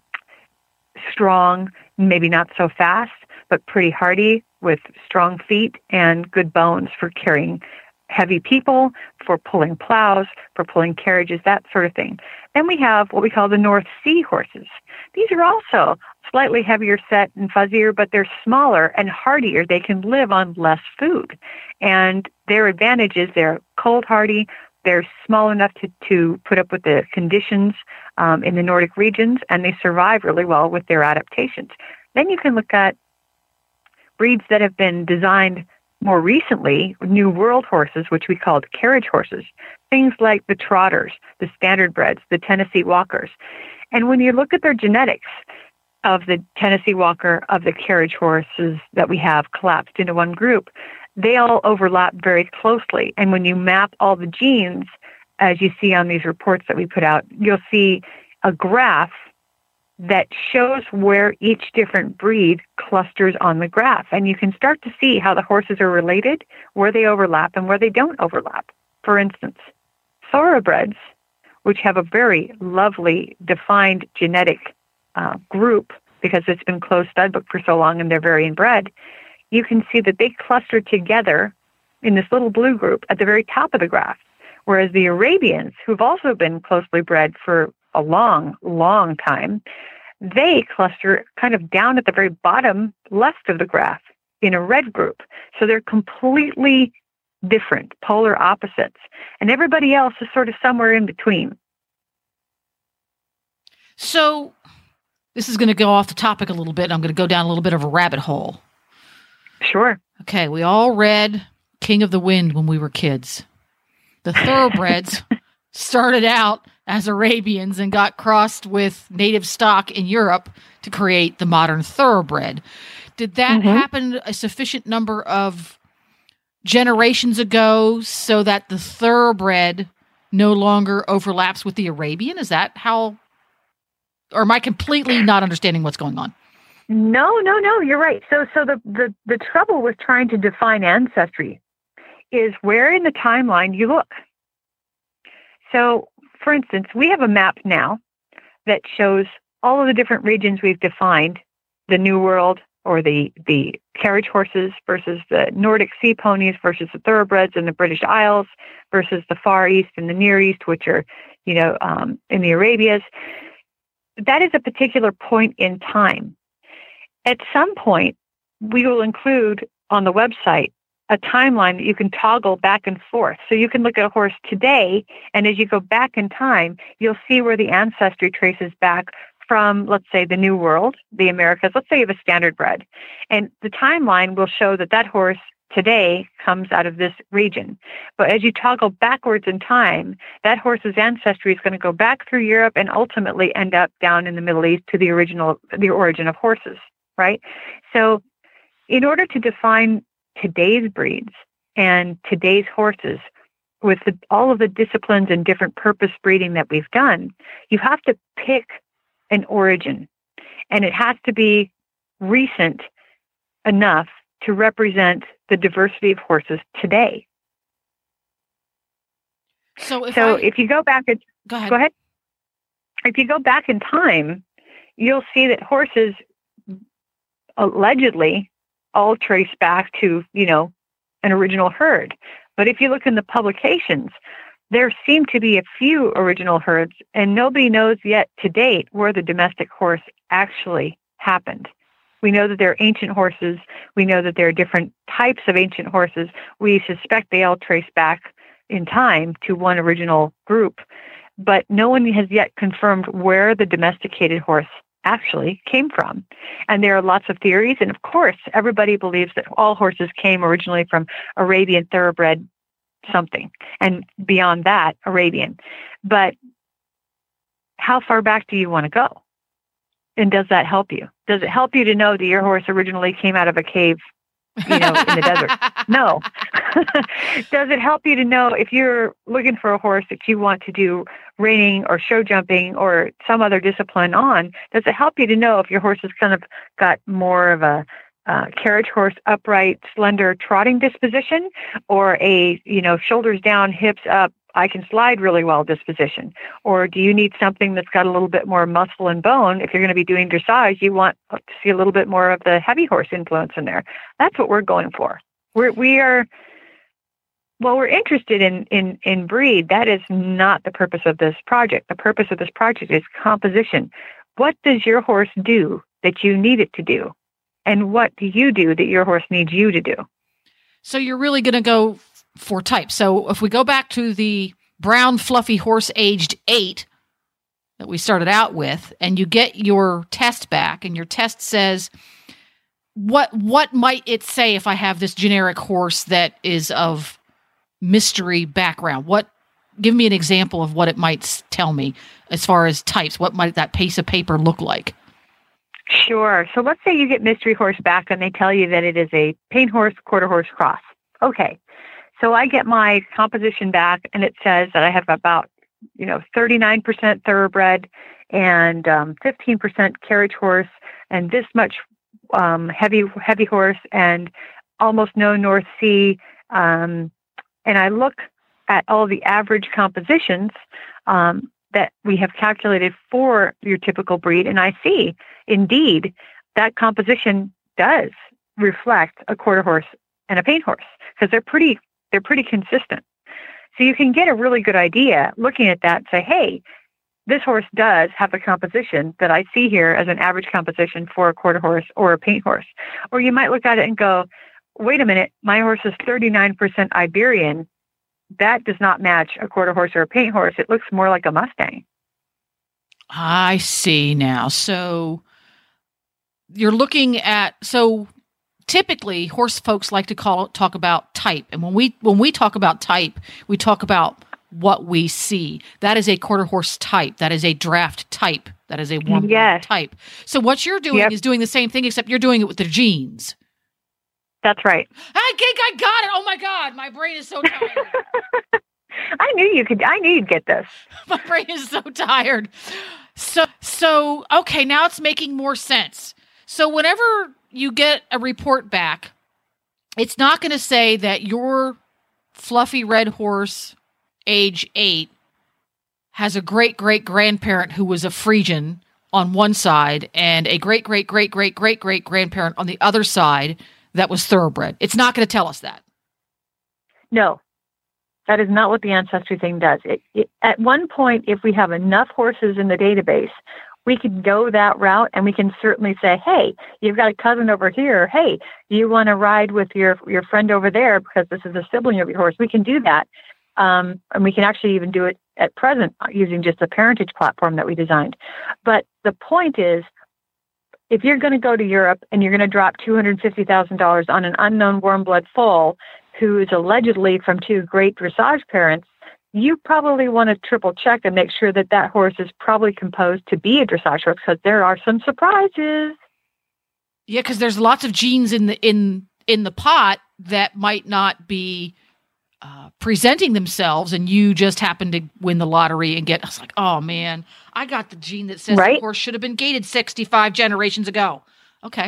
strong, maybe not so fast, but pretty hardy with strong feet and good bones for carrying heavy people, for pulling plows, for pulling carriages, that sort of thing. Then we have what we call the North Sea horses. These are also slightly heavier set and fuzzier, but they're smaller and hardier. They can live on less food. And their advantage is they're cold hardy, they're small enough to, to put up with the conditions um, in the Nordic regions, and they survive really well with their adaptations. Then you can look at breeds that have been designed more recently, New World horses, which we called carriage horses, things like the trotters, the standardbreds, the Tennessee walkers. And when you look at their genetics of the Tennessee walker, of the carriage horses that we have collapsed into one group, they all overlap very closely. And when you map all the genes, as you see on these reports that we put out, you'll see a graph that shows where each different breed clusters on the graph. And you can start to see how the horses are related, where they overlap, and where they don't overlap. For instance, thoroughbreds, which have a very lovely defined genetic uh, group because it's been closed stud book for so long and they're very inbred, you can see that they cluster together in this little blue group at the very top of the graph, whereas the Arabians, who've also been closely bred for a long, long time, they cluster kind of down at the very bottom left of the graph in a red group. So they're completely different, polar opposites. And everybody else is sort of somewhere in between. So this is going to go off the topic a little bit. I'm going to go down a little bit of a rabbit hole. Sure. Okay, we all read King of the Wind when we were kids. The thoroughbreds started out as Arabians and got crossed with native stock in Europe to create the modern thoroughbred. Did that mm-hmm. happen a sufficient number of generations ago so that the thoroughbred no longer overlaps with the Arabian? Is that how, or am I completely not understanding what's going on? No, no, no, you're right. So so the, the, the trouble with trying to define ancestry is where in the timeline you look. So, for instance, we have a map now that shows all of the different regions we've defined, the New World or the, the carriage horses versus the Nordic sea ponies versus the thoroughbreds in the British Isles versus the Far East and the Near East, which are, you know, um, in the Arabias. That is a particular point in time. At some point, we will include on the website a timeline that you can toggle back and forth. So you can look at a horse today, and as you go back in time, you'll see where the ancestry traces back from, let's say, the New World, the Americas. Let's say you have a standard bred. And the timeline will show that that horse today comes out of this region. But as you toggle backwards in time, that horse's ancestry is going to go back through Europe and ultimately end up down in the Middle East to the original, the origin of horses. Right? So in order to define today's breeds and today's horses with the, all of the disciplines and different purpose breeding that we've done, you have to pick an origin. And it has to be recent enough to represent the diversity of horses today. So if, so I, if you go back, at, go ahead. go ahead. If you go back in time, you'll see that horses allegedly all trace back to, you know, an original herd. But if you look in the publications, there seem to be a few original herds, and nobody knows yet to date where the domestic horse actually happened. We know that there are ancient horses. We know that there are different types of ancient horses. We suspect they all trace back in time to one original group, but no one has yet confirmed where the domesticated horse actually came from. And there are lots of theories. And of course, everybody believes that all horses came originally from Arabian thoroughbred something. And beyond that, Arabian. But how far back do you want to go? And does that help you? Does it help you to know that your horse originally came out of a cave, you know, in the desert? No. Does it help you to know if you're looking for a horse that you want to do reining or show jumping or some other discipline on, does it help you to know if your horse has kind of got more of a uh, carriage horse, upright, slender, trotting disposition, or a, you know, shoulders down, hips up, I can slide really well disposition? Or do you need something that's got a little bit more muscle and bone? If you're going to be doing dressage, you want to see a little bit more of the heavy horse influence in there. That's what we're going for. We're, we are, well, we're interested in, in, in breed. That is not the purpose of this project. The purpose of this project is composition. What does your horse do that you need it to do? And what do you do that your horse needs you to do? So you're really going to go for type. So if we go back to the brown, fluffy horse aged eight that we started out with, and you get your test back, and your test says, what what might it say if I have this generic horse that is of mystery background? What, give me an example of what it might tell me as far as types. What might that piece of paper look like? Sure. So let's say you get mystery horse back and they tell you that it is a paint horse, quarter horse cross. Okay. So I get my composition back and it says that I have about, you know, thirty-nine percent thoroughbred and um, fifteen percent carriage horse and this much um, heavy, heavy horse and almost no North Sea. Um, and I look at all the average compositions um, that we have calculated for your typical breed. And I see, indeed, that composition does reflect a quarter horse and a paint horse because they're pretty, they're pretty consistent. So you can get a really good idea looking at that and say, hey, this horse does have a composition that I see here as an average composition for a quarter horse or a paint horse. Or you might look at it and go, wait a minute, my horse is thirty-nine percent Iberian. That does not match a quarter horse or a paint horse. It looks more like a Mustang. I see now. So you're looking at, so typically horse folks like to call talk about type. And when we when we talk about type, we talk about what we see. That is a quarter horse type. That is a draft type. That is a warm yes. type. So what you're doing yep. is doing the same thing, except you're doing it with the genes. That's right. I think I got it. Oh my God, my brain is so tired. I knew you could. I knew you'd get this. My brain is so tired. So, so okay, now it's making more sense. So whenever you get a report back, it's not going to say that your fluffy red horse, age eight, has a great great grandparent who was a Friesian on one side and a great great great great great great grandparent on the other side that was thoroughbred. It's not going to tell us that. No, that is not what the ancestry thing does. It, it, at one point, if we have enough horses in the database, we could go that route, and we can certainly say, hey, you've got a cousin over here. Hey, do you want to ride with your, your friend over there because this is a sibling of your horse? We can do that. Um, and we can actually even do it at present using just the parentage platform that we designed. But the point is, if you're going to go to Europe and you're going to drop two hundred fifty thousand dollars on an unknown warm blood foal who is allegedly from two great dressage parents, you probably want to triple check and make sure that that horse is probably composed to be a dressage horse, because there are some surprises. Yeah, because there's lots of genes in the in in the pot that might not be uh, presenting themselves, and you just happen to win the lottery and get. I was like, oh man, I got the gene that says right? the horse should have been gated sixty-five generations ago. Okay.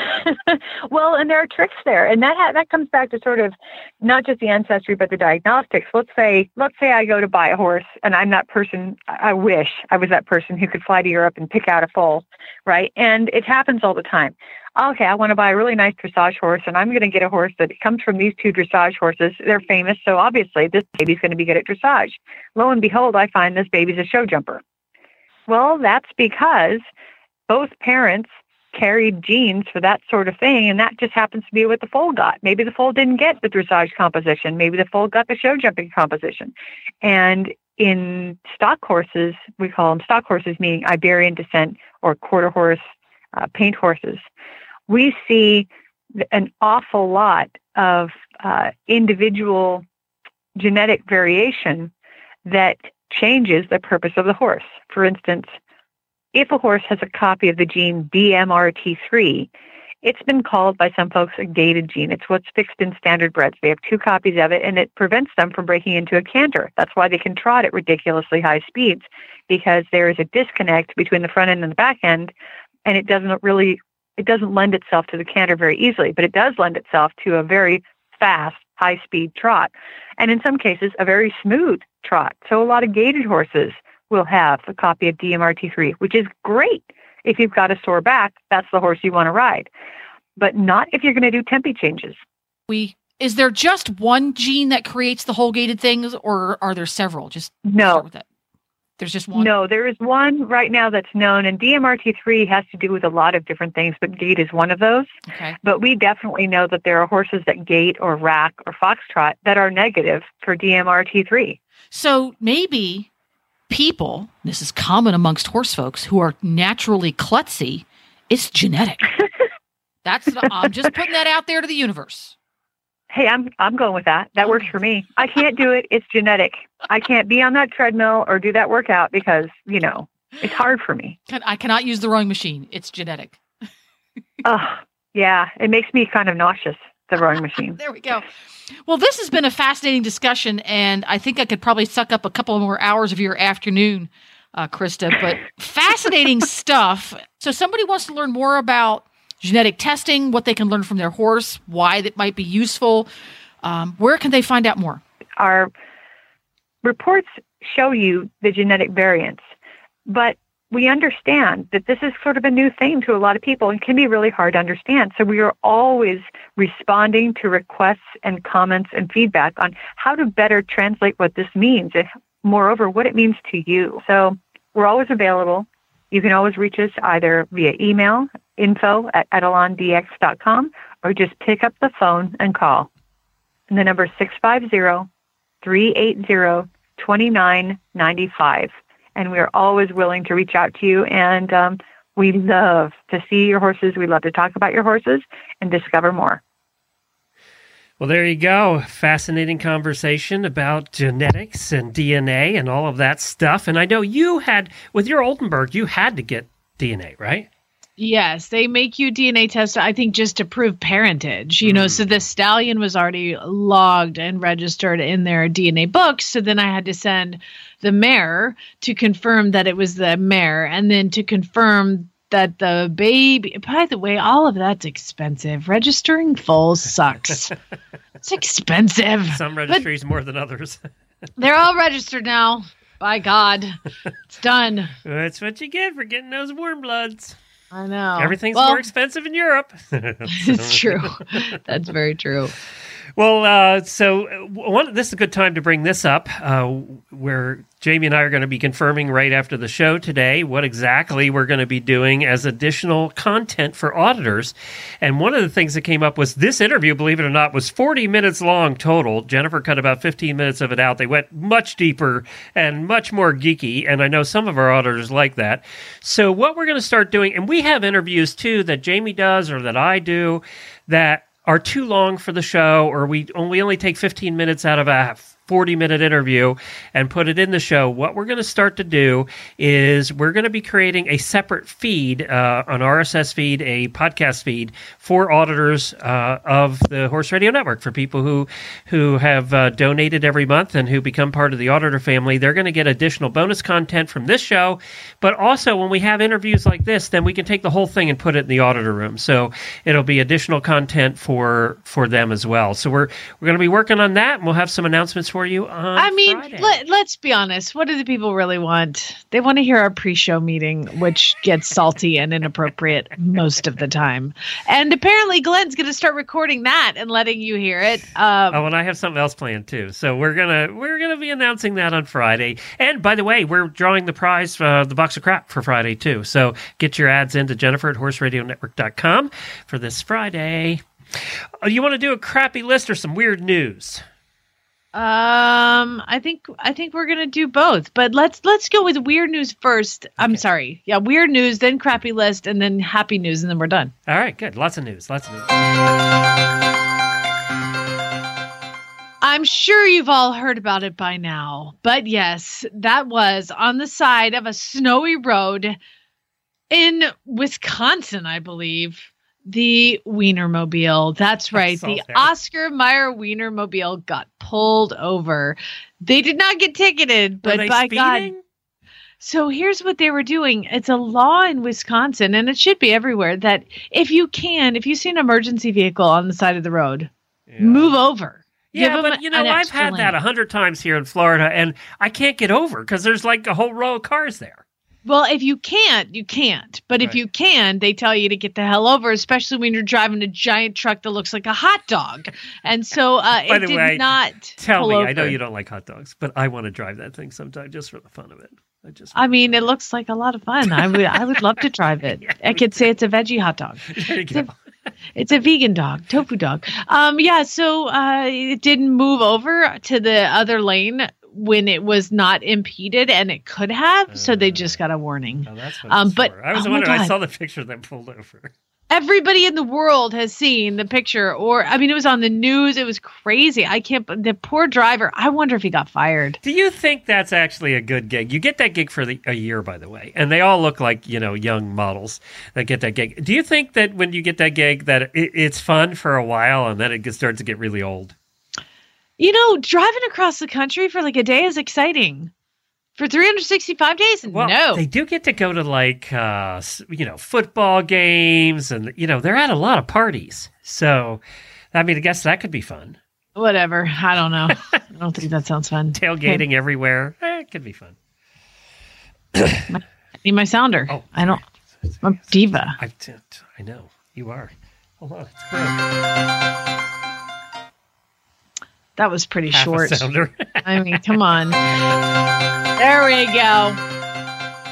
Well, and there are tricks there, and that ha- that comes back to sort of not just the ancestry, but the diagnostics. Let's say, let's say I go to buy a horse, and I'm that person. I wish I was that person who could fly to Europe and pick out a foal, right? And it happens all the time. Okay, I want to buy a really nice dressage horse, and I'm going to get a horse that comes from these two dressage horses. They're famous, so obviously this baby's going to be good at dressage. Lo and behold, I find this baby's a show jumper. Well, that's because both parents carried genes for that sort of thing, and that just happens to be what the foal got. Maybe the foal didn't get the dressage composition. Maybe the foal got the show jumping composition. And in stock horses, we call them stock horses, meaning Iberian descent or quarter horse uh, paint horses, we see an awful lot of uh, individual genetic variation that changes the purpose of the horse. For instance, if a horse has a copy of the gene D M R T three, it's been called by some folks a gated gene. It's what's fixed in standard breds. They have two copies of it, and it prevents them from breaking into a canter. That's why they can trot at ridiculously high speeds, because there is a disconnect between the front end and the back end, and it doesn't really, it doesn't lend itself to the canter very easily, but it does lend itself to a very fast, high-speed trot, and in some cases, a very smooth trot. So a lot of gated horses will have a copy of D M R T three, which is great. If you've got a sore back, that's the horse you want to ride, but not if you're going to do tempi changes. We is there just one gene that creates the whole gated things, or are there several? Just no. Start with that. There's just one. No, there is one right now that's known, and D M R T three has to do with a lot of different things, but gait is one of those. Okay. But we definitely know that there are horses that gait or rack or foxtrot that are negative for D M R T three. So maybe people, this is common amongst horse folks who are naturally klutzy, it's genetic. That's the, I'm just putting that out there to the universe. Hey, I'm I'm going with that. That works for me. I can't do it. It's genetic. I can't be on that treadmill or do that workout because, you know, it's hard for me. I cannot use the rowing machine. It's genetic. Oh, yeah. It makes me kind of nauseous, the rowing machine. There we go. Well, this has been a fascinating discussion, and I think I could probably suck up a couple more hours of your afternoon, uh, Krista, but fascinating stuff. So somebody wants to learn more about genetic testing, what they can learn from their horse, why that might be useful. Um, where can they find out more? Our reports show you the genetic variants, but we understand that this is sort of a new thing to a lot of people and can be really hard to understand. So we are always responding to requests and comments and feedback on how to better translate what this means and moreover, what it means to you. So we're always available. You can always reach us either via email, info at etalon d x dot com, or just pick up the phone and call. And the number is six five zero, three eight zero, two nine nine five. And we're always willing to reach out to you. And um, we love to see your horses. We love to talk about your horses and discover more. Well, there you go. Fascinating conversation about genetics and D N A and all of that stuff. And I know you had, with your Oldenburg, you had to get D N A, right? Yes, they make you D N A test, I think, just to prove parentage, you mm. know, so the stallion was already logged and registered in their D N A books. So then I had to send the mare to confirm that it was the mare, and then to confirm that the baby, by the way, all of that's expensive. Registering foals sucks. It's expensive. Some registries more than others. They're all registered now. By God. It's done. That's what you get for getting those warm bloods. I know. Everything's well, more expensive in Europe. It's true. That's very true. Well, uh, so one, this is a good time to bring this up, uh, where Jamie and I are going to be confirming right after the show today what exactly we're going to be doing as additional content for auditors. And one of the things that came up was this interview, believe it or not, was forty minutes long total. Jennifer cut about fifteen minutes of it out. They went much deeper and much more geeky, and I know some of our auditors like that. So what we're going to start doing, and we have interviews too that Jamie does or that I do that are too long for the show, or we only, only take fifteen minutes out of a forty-minute interview and put it in the show. What we're going to start to do is we're going to be creating a separate feed, uh, an R S S feed, a podcast feed for auditors uh, of the Horse Radio Network, for people who who have uh, donated every month and who become part of the auditor family. They're going to get additional bonus content from this show, but also when we have interviews like this, then we can take the whole thing and put it in the auditor room. So it'll be additional content for for them as well. So we're we're going to be working on that, and we'll have some announcements for you on I mean, Friday. let, let's be honest. What do the people really want? They want to hear our pre-show meeting, which gets salty and inappropriate most of the time. And apparently Glenn's going to start recording that and letting you hear it. Um, oh, and I have something else planned too. So we're gonna we're gonna be announcing that on Friday. And by the way, we're drawing the prize, uh, the box of crap, for Friday too. So get your ads into Jennifer at horse radio network dot com for this Friday. Oh, you want to do a crappy list or some weird news? Um, I think I think we're gonna do both, but let's let's go with weird news first. Okay. I'm sorry, yeah, weird news, then crappy list, and then happy news, and then we're done. All right, good. Lots of news. Lots of news. I'm sure you've all heard about it by now, but yes, that was on the side of a snowy road in Wisconsin, I believe. The Wienermobile. That's right. The that. Oscar Mayer Wienermobile got pulled over. They did not get ticketed, but by speeding? God. So here's what they were doing. It's a law in Wisconsin, and it should be everywhere, that if you can, if you see an emergency vehicle on the side of the road, yeah. move over. Yeah, but you know, I've had lane. that a hundred times here in Florida, and I can't get over because there's like a whole row of cars there. Well, if you can't, you can't. But right. if you can, they tell you to get the hell over, especially when you're driving a giant truck that looks like a hot dog. And so uh, By it the did way, not tell pull me, over. I know you don't like hot dogs, but I want to drive that thing sometime just for the fun of it. I just. I mean, it looks like a lot of fun. I would, I would love to drive it. yeah, I could say it's a veggie hot dog. There you it's go. A, it's a vegan dog, tofu dog. Um, yeah. So uh, it didn't move over to the other lane when it was not impeded, and it could have, uh, so they just got a warning. Oh, that's what um, it's but for. I was oh wondering, I saw the picture that pulled over. Everybody in the world has seen the picture, or I mean, it was on the news. It was crazy. I can't. The poor driver. I wonder if he got fired. Do you think that's actually a good gig? You get that gig for the, a year, by the way, and they all look like, you know, young models that get that gig. Do you think that when you get that gig that it, it's fun for a while and then it gets, starts to get really old? You know, driving across the country for like a day is exciting. For three hundred sixty-five days, well, no. They do get to go to like, uh, you know, football games, and, you know, they're at a lot of parties. So, I mean, I guess that could be fun. Whatever. I don't know. I don't think that sounds fun. Tailgating okay. everywhere. Eh, it could be fun. I need my sounder. Oh, I don't. I'm a diva. I, I know. You are. Hold on. It's good. That was pretty Half short. A sounder. I mean, come on. There we go.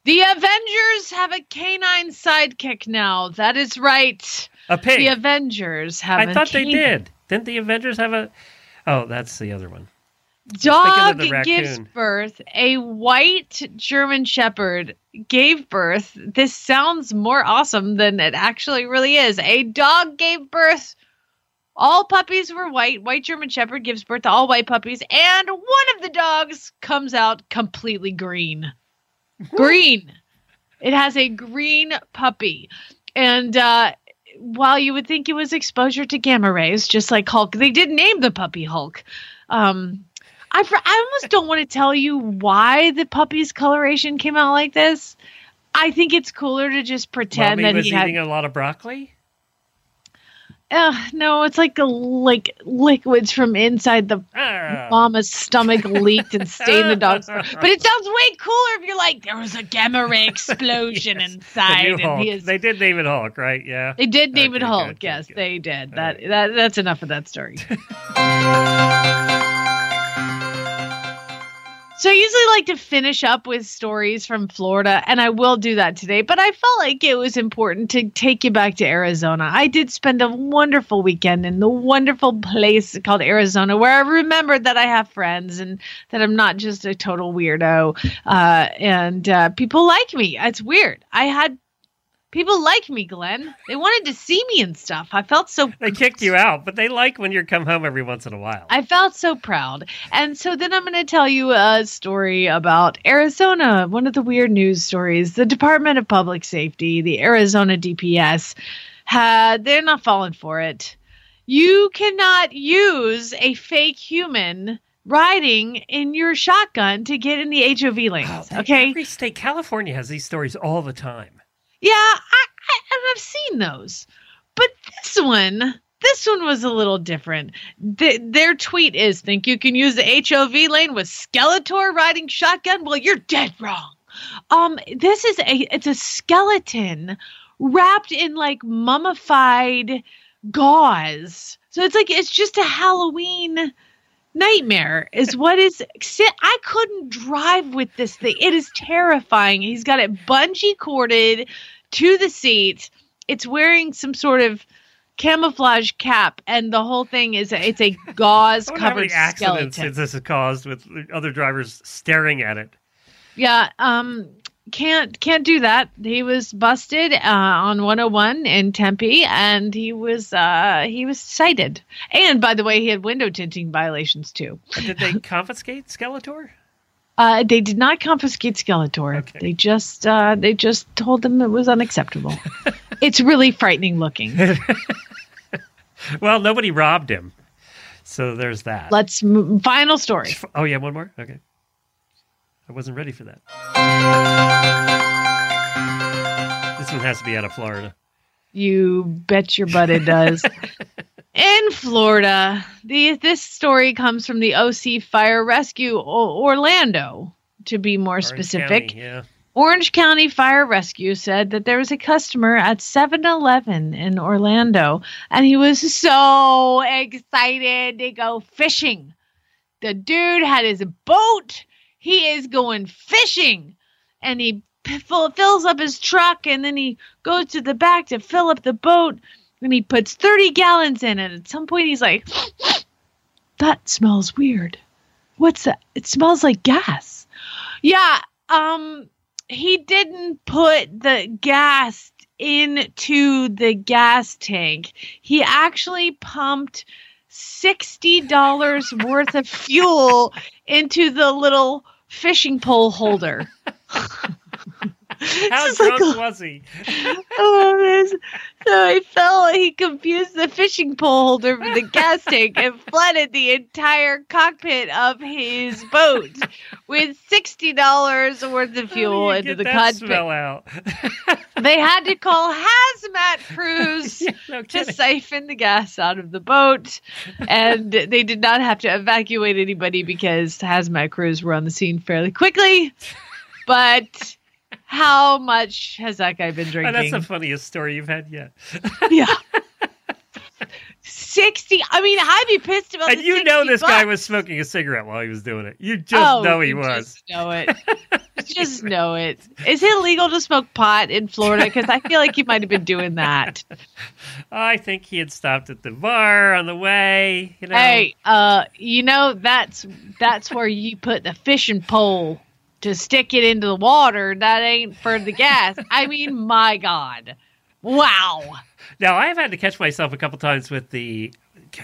The Avengers have a canine sidekick now. That is right. A pig. The Avengers have I a thought they canine. did. Didn't the Avengers have a... Oh, that's the other one. Dog the gives raccoon. birth. A white German Shepherd gave birth. This sounds more awesome than it actually really is. A dog gave birth. All puppies were white. White German Shepherd gives birth to all white puppies. And one of the dogs comes out completely green. Green. It has a green puppy. And uh, while you would think it was exposure to gamma rays, just like Hulk, they did name the puppy Hulk. Um, I, fr- I almost don't want to tell you why the puppy's coloration came out like this. I think it's cooler to just pretend Mommy that was he had... eating a lot of broccoli? Uh, no, it's like the like liquids from inside the Ah. mama's stomach leaked and stained the dog's fur. But it sounds way cooler if you're like, there was a gamma ray explosion Yes, inside. the new And Hulk. he is, They did name it Hulk, right? Yeah. they did name Okay, it Hulk. good, good, yes, good. they did. All That, right. that That's enough of that story. So I usually like to finish up with stories from Florida, and I will do that today, but I felt like it was important to take you back to Arizona. I did spend a wonderful weekend in the wonderful place called Arizona, where I remembered that I have friends and that I'm not just a total weirdo, uh, and uh, people like me. It's weird. I had people like me, Glenn. They wanted to see me and stuff. I felt so... They kicked you out, but they like when you come home every once in a while. I felt so proud. And so then I'm going to tell you a story about Arizona, one of the weird news stories. The Department of Public Safety, the Arizona D P S, had, they're not falling for it. You cannot use a fake human riding in your shotgun to get in the H O V lanes, Oh, okay? Every state, California has these stories all the time. Yeah, I, I, and I've seen those. But this one, this one was a little different. The, their tweet is, think you can use the H O V lane with Skeletor riding shotgun? Well, you're dead wrong. Um, this is a, it's a skeleton wrapped in like mummified gauze. So it's like, it's just a Halloween nightmare is what is. I couldn't drive with this thing. It is terrifying. He's got it bungee corded to the seat. It's wearing some sort of camouflage cap, and the whole thing is a, it's a gauze I wonder how many covered accidents skeleton. this has caused with other drivers staring at it. Yeah, um, can't can't do that. He was busted uh, on one oh one in Tempe, and he was uh, he was cited. And by the way, he had window tinting violations too. Did they confiscate Skeletor? Uh, they did not confiscate Skeletor. Okay. They just uh, they just told them it was unacceptable. It's really frightening looking. Well, nobody robbed him, so there's that. Let's move, final story. Oh yeah, one more. Okay, I wasn't ready for that. This one has to be out of Florida. You bet your butt it does. In Florida, the this story comes from the O C Fire Rescue o- Orlando, to be more Orange specific. County, yeah. Orange County Fire Rescue said that there was a customer at seven eleven in Orlando, and he was so excited to go fishing. The dude had his boat. He is going fishing, and he p- fill, fills up his truck, and then he goes to the back to fill up the boat, and he puts thirty gallons in it. At some point, he's like, that smells weird. What's that? It smells like gas. Yeah, um... he didn't put the gas into the gas tank. He actually pumped sixty dollars worth of fuel into the little fishing pole holder. How This is like drunk a- was he? Oh, this. So he fell, he confused the fishing pole holder with the gas tank and flooded the entire cockpit of his boat with sixty dollars worth of fuel How do you into get the that cockpit. smell out? They had to call hazmat crews Yeah, no to kidding. siphon the gas out of the boat. And they did not have to evacuate anybody because hazmat crews were on the scene fairly quickly. But how much has that guy been Oh, drinking? that's the funniest story you've had yet. Yeah. sixty. I mean, I'd be pissed about. And the you know this bucks. guy was smoking a cigarette while he was doing it. You just oh, know he you was. Just know it. Just know it. Is it illegal to smoke pot in Florida? Because I feel like he might have been doing that. I think he had stopped at the bar on the way. You know. Hey, uh, you know that's that's where you put the fishing pole to stick it into the water. That ain't for the gas. I mean, my God, wow. Now I've had to catch myself a couple times with the.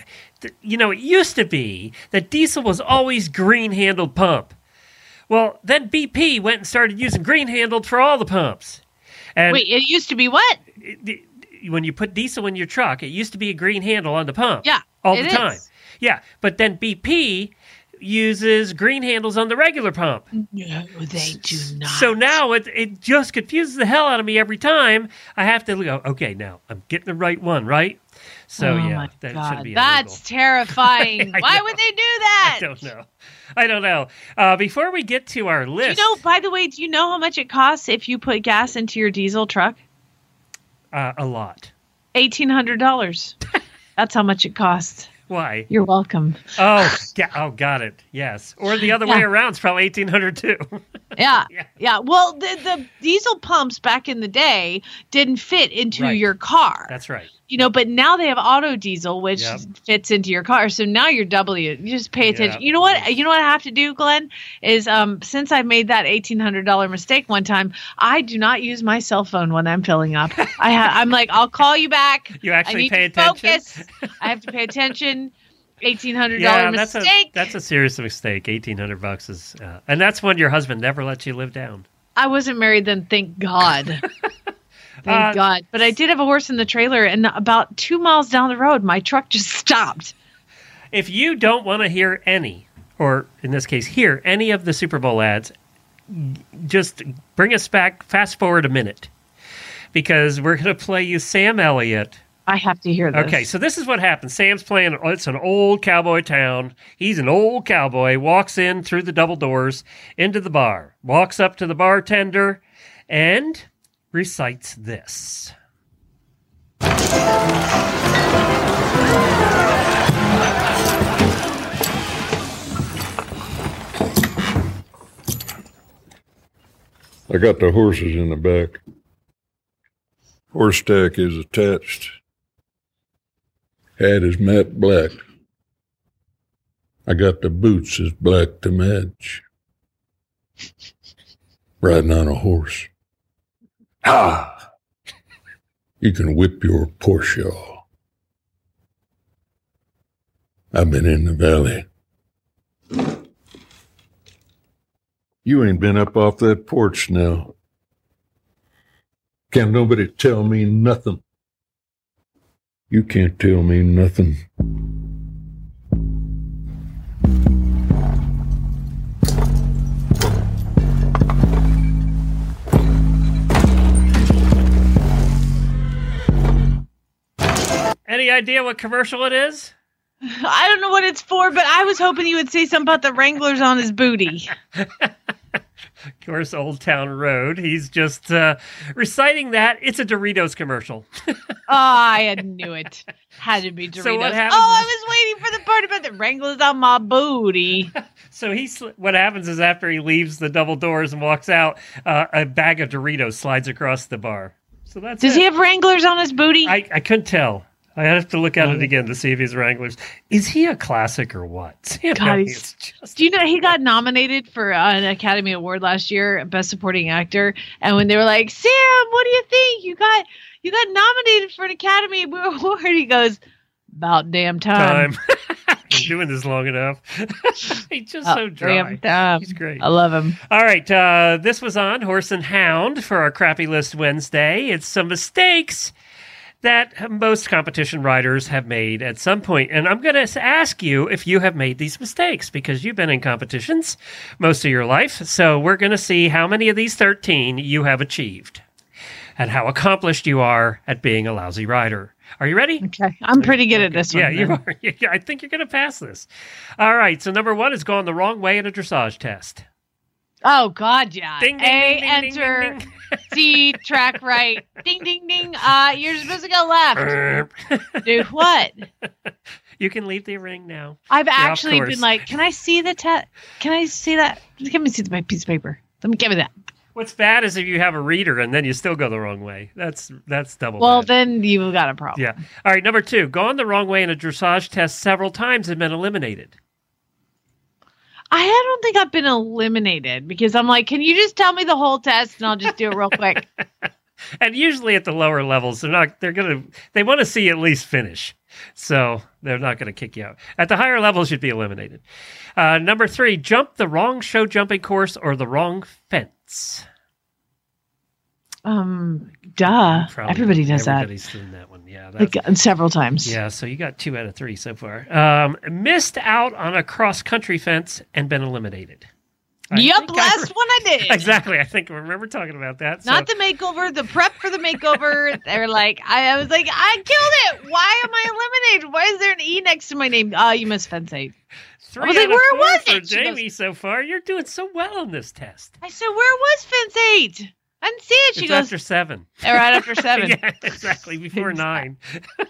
You know, it used to be that diesel was always green-handled pump. Well, then B P went and started using green-handled for all the pumps. And Wait, it used to be what? it- when you put diesel in your truck, it used to be a green handle on the pump. Yeah, all it the time. is. Yeah, but then B P uses green handles on the regular pump. No, they do not. So now it it just confuses the hell out of me every time. I have to go, okay, now I'm getting the right one, right? So oh yeah, my that God. should be That's illegal. terrifying. I Why know. would they do that? I don't know. I don't know. Uh, before we get to our Do you list, know, by the way, do you know how much it costs if you put gas into your diesel truck? uh, a lot. eighteen hundred dollars. That's how much it costs. Why? You're welcome. Oh, ga- oh, got it. Yes, or the other way Yeah. around. It's probably eighteen hundred too. Yeah. Yeah. Yeah. Well, the, the diesel pumps back in the day didn't fit into Right. your car. That's right. You know, but now they have auto diesel, which Yep. fits into your car. So now you're doubling it. You just pay attention. Yeah. You know what? You know what I have to do, Glenn? Is um since I made that eighteen hundred dollar mistake one time, I do not use my cell phone when I'm filling up. I ha- I'm like, I'll call you back. You I actually need pay to attention. focus. I have to pay attention. Eighteen hundred dollar Yeah, that's a mistake. that's a serious mistake. Eighteen hundred bucks is, uh, and that's when your husband never lets you live down. I wasn't married then, thank God. Thank Uh, God. But I did have a horse in the trailer, and about two miles down the road, my truck just stopped. If you don't want to hear any, or in this case, hear any of the Super Bowl ads, just bring us back. Fast forward a minute, because we're going to play you Sam Elliott. I have to hear this. Okay, so this is what happens. Sam's playing, it's an old cowboy town. He's an old cowboy, walks in through the double doors into the bar, walks up to the bartender, and recites this. I got the horses in the back. Horse tack is attached. Hat is matte black. I got the boots is black to match. Riding on a horse. Ah! You can whip your Porsche. I've been in the valley. You ain't been up off that porch now. Can't nobody tell me nothing. You can't tell me nothing. Any idea what commercial it is? I don't know what it's for, but I was hoping you would say something about the Wranglers on his booty. Of course, Old Town Road. He's just uh, reciting that. It's a Doritos commercial. Oh, I knew it. Had to be Doritos. So what oh, happens I is- was waiting for the part about the Wranglers on my booty. So he's what happens is after he leaves the double doors and walks out, uh, a bag of Doritos slides across the bar. So that's Does it. he have Wranglers on his booty? I, I couldn't tell. I have to look at it again to see if he's Wranglers. Is he a classic or what? Sam God, Elliott's just Do you know he got nominated for uh, an Academy Award last year, Best Supporting Actor? And when they were like, "Sam, what do you think? You got you got nominated for an Academy Award," he goes, "About damn time." time. Been doing this long enough. He's just About so dry. damn time. He's great. I love him. All right, uh, this was on Horse and Hound for our Crappy List Wednesday. It's some mistakes that most competition riders have made at some point. And I'm going to ask you if you have made these mistakes because you've been in competitions most of your life. So we're going to see how many of these thirteen you have achieved and how accomplished you are at being a lousy rider. Are you ready? Okay, I'm pretty good at this one. Yeah, you then. are. Yeah, I think you're going to pass this. All right, so number one is going the wrong way in a dressage test. Oh God, yeah. Ding, ding, A ding, ding, ding, enter. ding, ding. See, track right. Ding, ding, ding. Uh, you're supposed to go left. Dude, what? You can leave the ring now. I've You're off actually course. been like, can I see the test? Can I see that? Let me see the piece of paper. Let me give me that. What's bad is if you have a reader and then you still go the wrong way. That's that's double Well, bad. then you've got a problem. Yeah. All right, number two. Gone the wrong way in a dressage test several times and been eliminated. I don't think I've been eliminated because I'm like, can you just tell me the whole test and I'll just do it real quick? And usually at the lower levels, they're not. They're gonna. They want to see you at least finish, so they're not going to kick you out. At the higher levels, you'd be eliminated. Uh, number three, jump the wrong show jumping course or the wrong fence. Um, duh. Probably Everybody does everybody's that. doing that one. Yeah, that's, Like several times. yeah. So you got two out of three so far. Um, missed out on a cross country fence and been eliminated. I Yep, think I last re- one I did. Exactly. I think I remember talking about that. So. Not the makeover, the prep for the makeover. They're like, I, I was like, I killed it. Why am I eliminated? Why is there an E next to my name? Oh, you missed fence eight. Three I was like, out of where four was for it? She Jamie goes- so far. You're doing so well on this test. I said, where was fence eight? I didn't see it. She It's goes, after seven. "Eh, right after seven. Yeah, exactly. Before nine.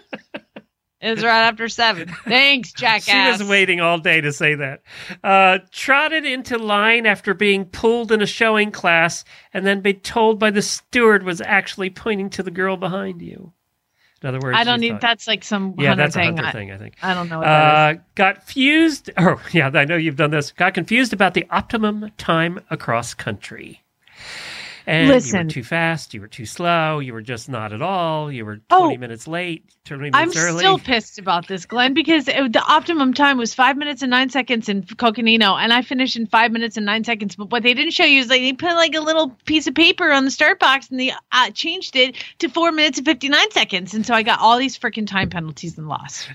It was right after seven. Thanks, jackass. She was waiting all day to say that. Uh, trotted into line after being pulled in a showing class and then be told by the steward was actually pointing to the girl behind you. In other words, I don't you need, thought- that's like some Yeah, hunter that's a thing. hunter I, thing, I think. I don't know what that is. Uh, got fused. Oh, yeah, I know you've done this. Got confused about the optimum time across country. And you Listen. were too fast. You were too slow. You were just not at all. You were Oh. twenty minutes late. twenty minutes I'm early. still pissed about this, Glenn, because it, the optimum time was five minutes and nine seconds in Coconino, and I finished in five minutes and nine seconds. But what they didn't show you is like they put like a little piece of paper on the start box, and they uh, changed it to four minutes and fifty-nine seconds, and so I got all these freaking time penalties and lost.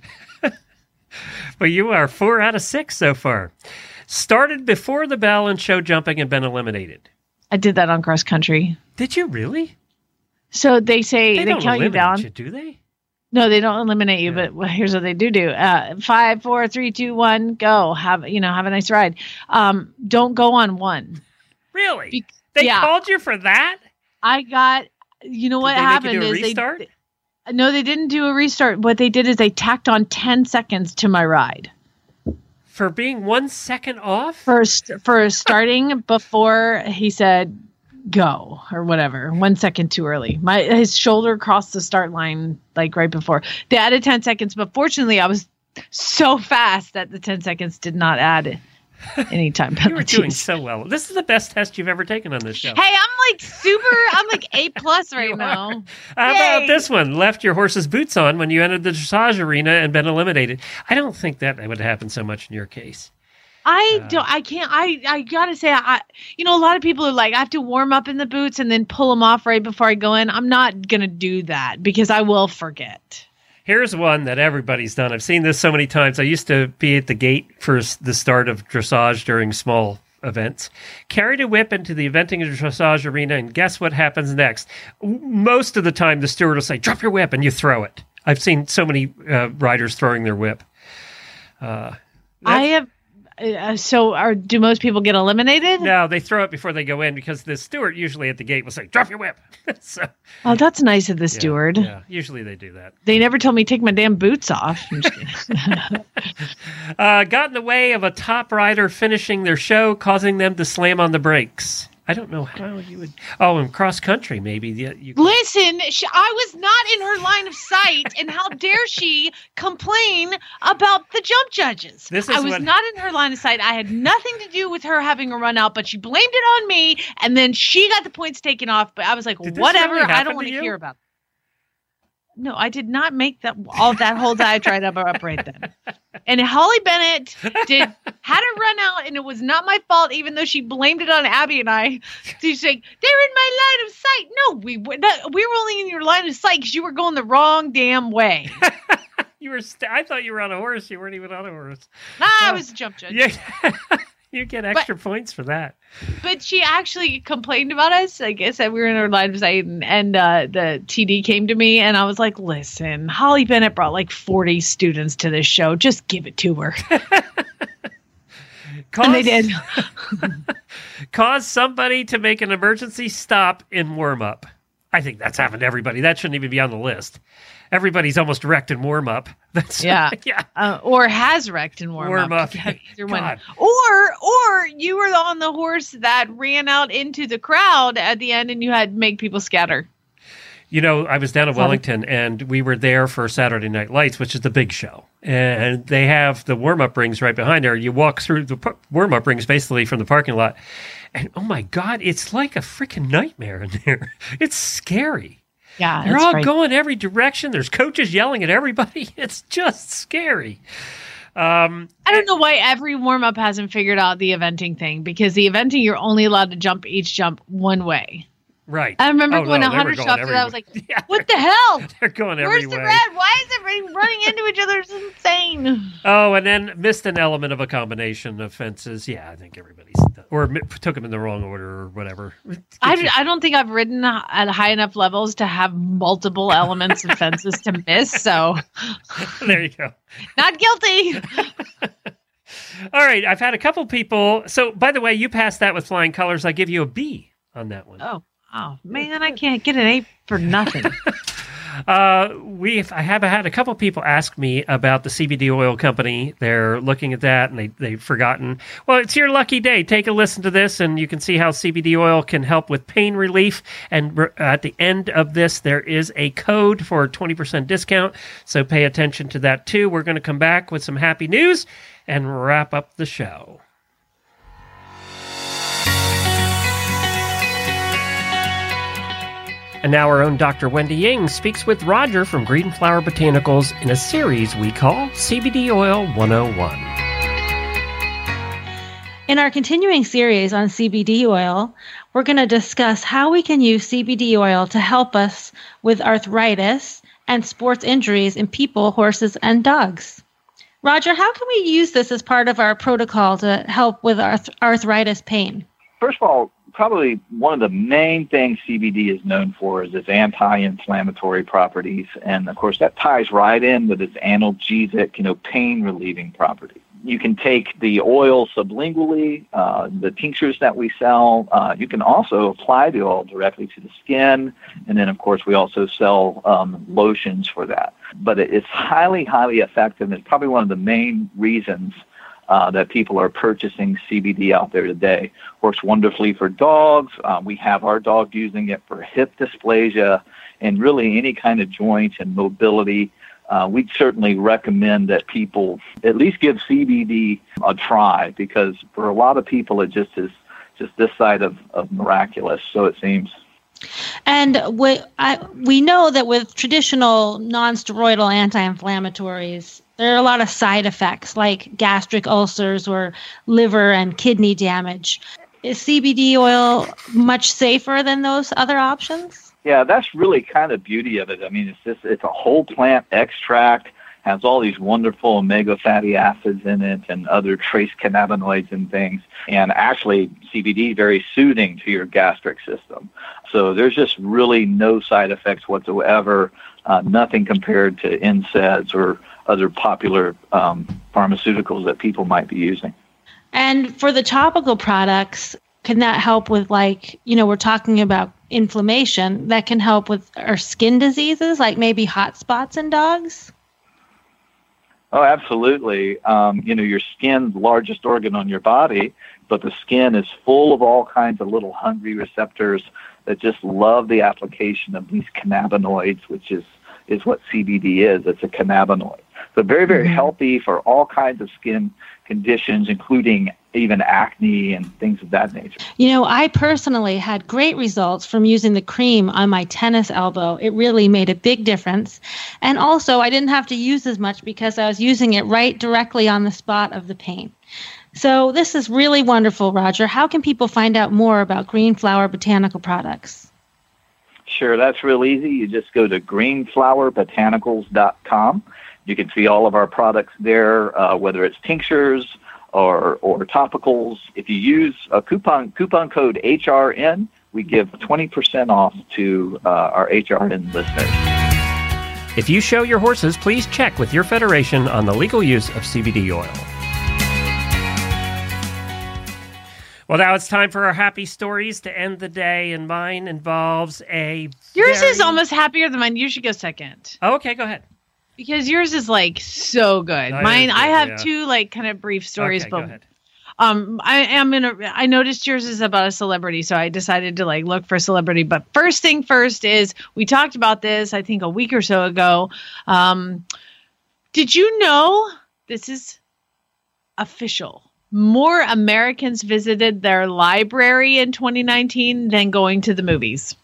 But you are four out of six so far. Started before the bell and show jumping and been eliminated. I did that on cross country. Did you really? So they say They, they, don't count you eliminate down. you, do they? No, they don't eliminate you, Yeah. but well, here's what they do do. Uh, five, four, three, two, one, go. Have, you know, have a nice ride. Um, don't go on one. Really? Be- they yeah. called you for that? I got, you know what Did they make you happened do a is restart? they, no, they didn't do a restart. What they did is they tacked on ten seconds to my ride. For being one second off? First, for starting before he said go or whatever, one second too early. My his shoulder crossed the start line like right before. They added ten seconds, but fortunately, I was so fast that the ten seconds did not add any time You were penalties. doing so well. This is the best test you've ever taken on this show. Hey, I'm like super. I'm like A plus right You now. are. How about Yay. this one? Left your horse's boots on when you entered the dressage arena and been eliminated. I don't think that would happen so much in your case. I Uh, don't. I can't. I. I gotta say, I. You know, a lot of people are like, I have to warm up in the boots and then pull them off right before I go in. I'm not gonna do that because I will forget. Here's one that everybody's done. I've seen this so many times. I used to be at the gate for s- the start of dressage during small events. Carried a whip into the eventing and dressage arena, and guess what happens next? W- Most of the time, the steward will say, "Drop your whip," and you throw it. I've seen so many uh, riders throwing their whip. Uh, I have. Uh, so, are do most people get eliminated? No, they throw it before they go in because the steward usually at the gate will say, "Drop your whip." so, Oh, that's nice of the yeah, steward. Yeah, usually they do that. They never told me to take my damn boots off. I'm just kidding. Uh, got in the way of a top rider finishing their show, causing them to slam on the brakes. I don't know how you would. Oh, in cross country, maybe. Yeah, you. Listen, she, I was not in her line of sight, and how dare she complain about the jump judges? This is I was what- not in her line of sight. I had nothing to do with her having a run out, but she blamed it on me, and then she got the points taken off. But I was like, Did this whatever. really I happen don't to want to you? hear about it. No, I did not make that all that whole diatribe up, up right then. And Holly Bennett did had a run out, and it was not my fault, even though she blamed it on Abby and I. She's like, "They're in my line of sight." No, we were not, we were only in your line of sight because you were going the wrong damn way. You were. St- I thought you were on a horse. You weren't even on a horse. Nah, I Oh. was a jump judge. Yeah, you get extra points for that. But she actually complained about us. Like I said, we were in her line of sight, and, and uh, the T D came to me, and I was like, "Listen, Holly Bennett brought like forty students to this show. Just give it to her." Cost, And they did. cause somebody to make an emergency stop in warm-up. I think that's happened to everybody. That shouldn't even be on the list. Everybody's almost wrecked in warm-up. That's yeah, yeah, uh, or has wrecked in warm, warm up. up. Either one. God. Or or you were on the horse that ran out into the crowd at the end, and you had to make people scatter. You know, I was down in Wellington, and we were there for Saturday Night Lights, which is the big show. And they have the warm-up rings right behind there. You walk through the p- warm-up rings basically from the parking lot. And, oh, my God, it's like a freaking nightmare in there. It's scary. Yeah, They're all going every direction. There's coaches yelling at everybody. It's just scary. Um, I don't know why every warm-up hasn't figured out the eventing thing, because the eventing, you're only allowed to jump each jump one way. Right. I remember oh, when no, a hundred shots, everywhere. I was like, yeah, "What the hell? They're going Where's everywhere. the red? Why is everybody running into each other? It's insane." Oh, and then missed an element of a combination of fences. Yeah, I think everybody's or took them in the wrong order or whatever. I, I don't think I've ridden at high enough levels to have multiple elements of fences to miss. So there you go. Not guilty. All right, I've had a couple people. So, by the way, you passed that with flying colors. I give you a B on that one. Oh. Oh, man, I can't get an A for nothing. uh, we've, I have had a couple people ask me about the C B D oil company. They're looking at that, and they, they've forgotten. Well, it's your lucky day. Take a listen to this, and you can see how C B D oil can help with pain relief. And re- at the end of this, there is a code for a twenty percent discount, so pay attention to that, too. We're going to come back with some happy news and wrap up the show. And now our own Doctor Wendy Ying speaks with Roger from Green Flower Botanicals in a series we call C B D Oil one oh one. In our continuing series on C B D oil, we're going to discuss how we can use C B D oil to help us with arthritis and sports injuries in people, horses, and dogs. Roger, how can we use this as part of our protocol to help with arth- arthritis pain? First of all, probably one of the main things C B D is known for is its anti-inflammatory properties. And, of course, that ties right in with its analgesic, you know, pain-relieving properties. You can take the oil sublingually, uh, the tinctures that we sell. Uh, you can also apply the oil directly to the skin. And then, of course, we also sell um, lotions for that. But it, it's highly, highly effective. And it's probably one of the main reasons Uh, that people are purchasing C B D out there today. Works wonderfully for dogs. Uh, we have our dog using it for hip dysplasia and really any kind of joint and mobility. Uh, we'd certainly recommend that people at least give C B D a try, because for a lot of people it just is just this side of, of miraculous, so it seems. And we, I, we know that with traditional non-steroidal anti-inflammatories, there are a lot of side effects like gastric ulcers or liver and kidney damage. Is C B D oil much safer than those other options? Yeah, that's really kind of beauty of it. I mean, it's just it's a whole plant extract, has all these wonderful omega fatty acids in it and other trace cannabinoids and things. And actually, C B D is very soothing to your gastric system. So there's just really no side effects whatsoever, uh, nothing compared to N SAIDs or other popular um, pharmaceuticals that people might be using. And for the topical products, can that help with, like, you know, we're talking about inflammation, that can help with our skin diseases, like maybe hot spots in dogs? Oh, absolutely. Um, you know, your skin's the largest organ on your body, but the skin is full of all kinds of little hungry receptors that just love the application of these cannabinoids, which is, is what C B D is. It's a cannabinoid. So very, very mm-hmm. healthy for all kinds of skin conditions, including even acne and things of that nature. You know, I personally had great results from using the cream on my tennis elbow. It really made a big difference. And also, I didn't have to use as much because I was using it right directly on the spot of the pain. So this is really wonderful, Roger. How can people find out more about Green Flower Botanical products? Sure, that's real easy. You just go to green flower botanicals dot com. You can see all of our products there, uh, whether it's tinctures or or topicals. If you use a coupon coupon code H R N, we give twenty percent off to uh, our H R N listeners. If you show your horses, please check with your federation on the legal use of C B D oil. Well, now it's time for our happy stories to end the day, and mine involves a. Yours very... is almost happier than mine. You should go second. Oh, okay, go ahead. Because yours is like so good. No, Mine, good, I have yeah. two like kind of brief stories, Okay, but go ahead. um, I am in a. I noticed yours is about a celebrity, so I decided to like look for a celebrity. But first thing first is we talked about this I think a week or so ago. Um, did you know this is official? More Americans visited their library in twenty nineteen than going to the movies.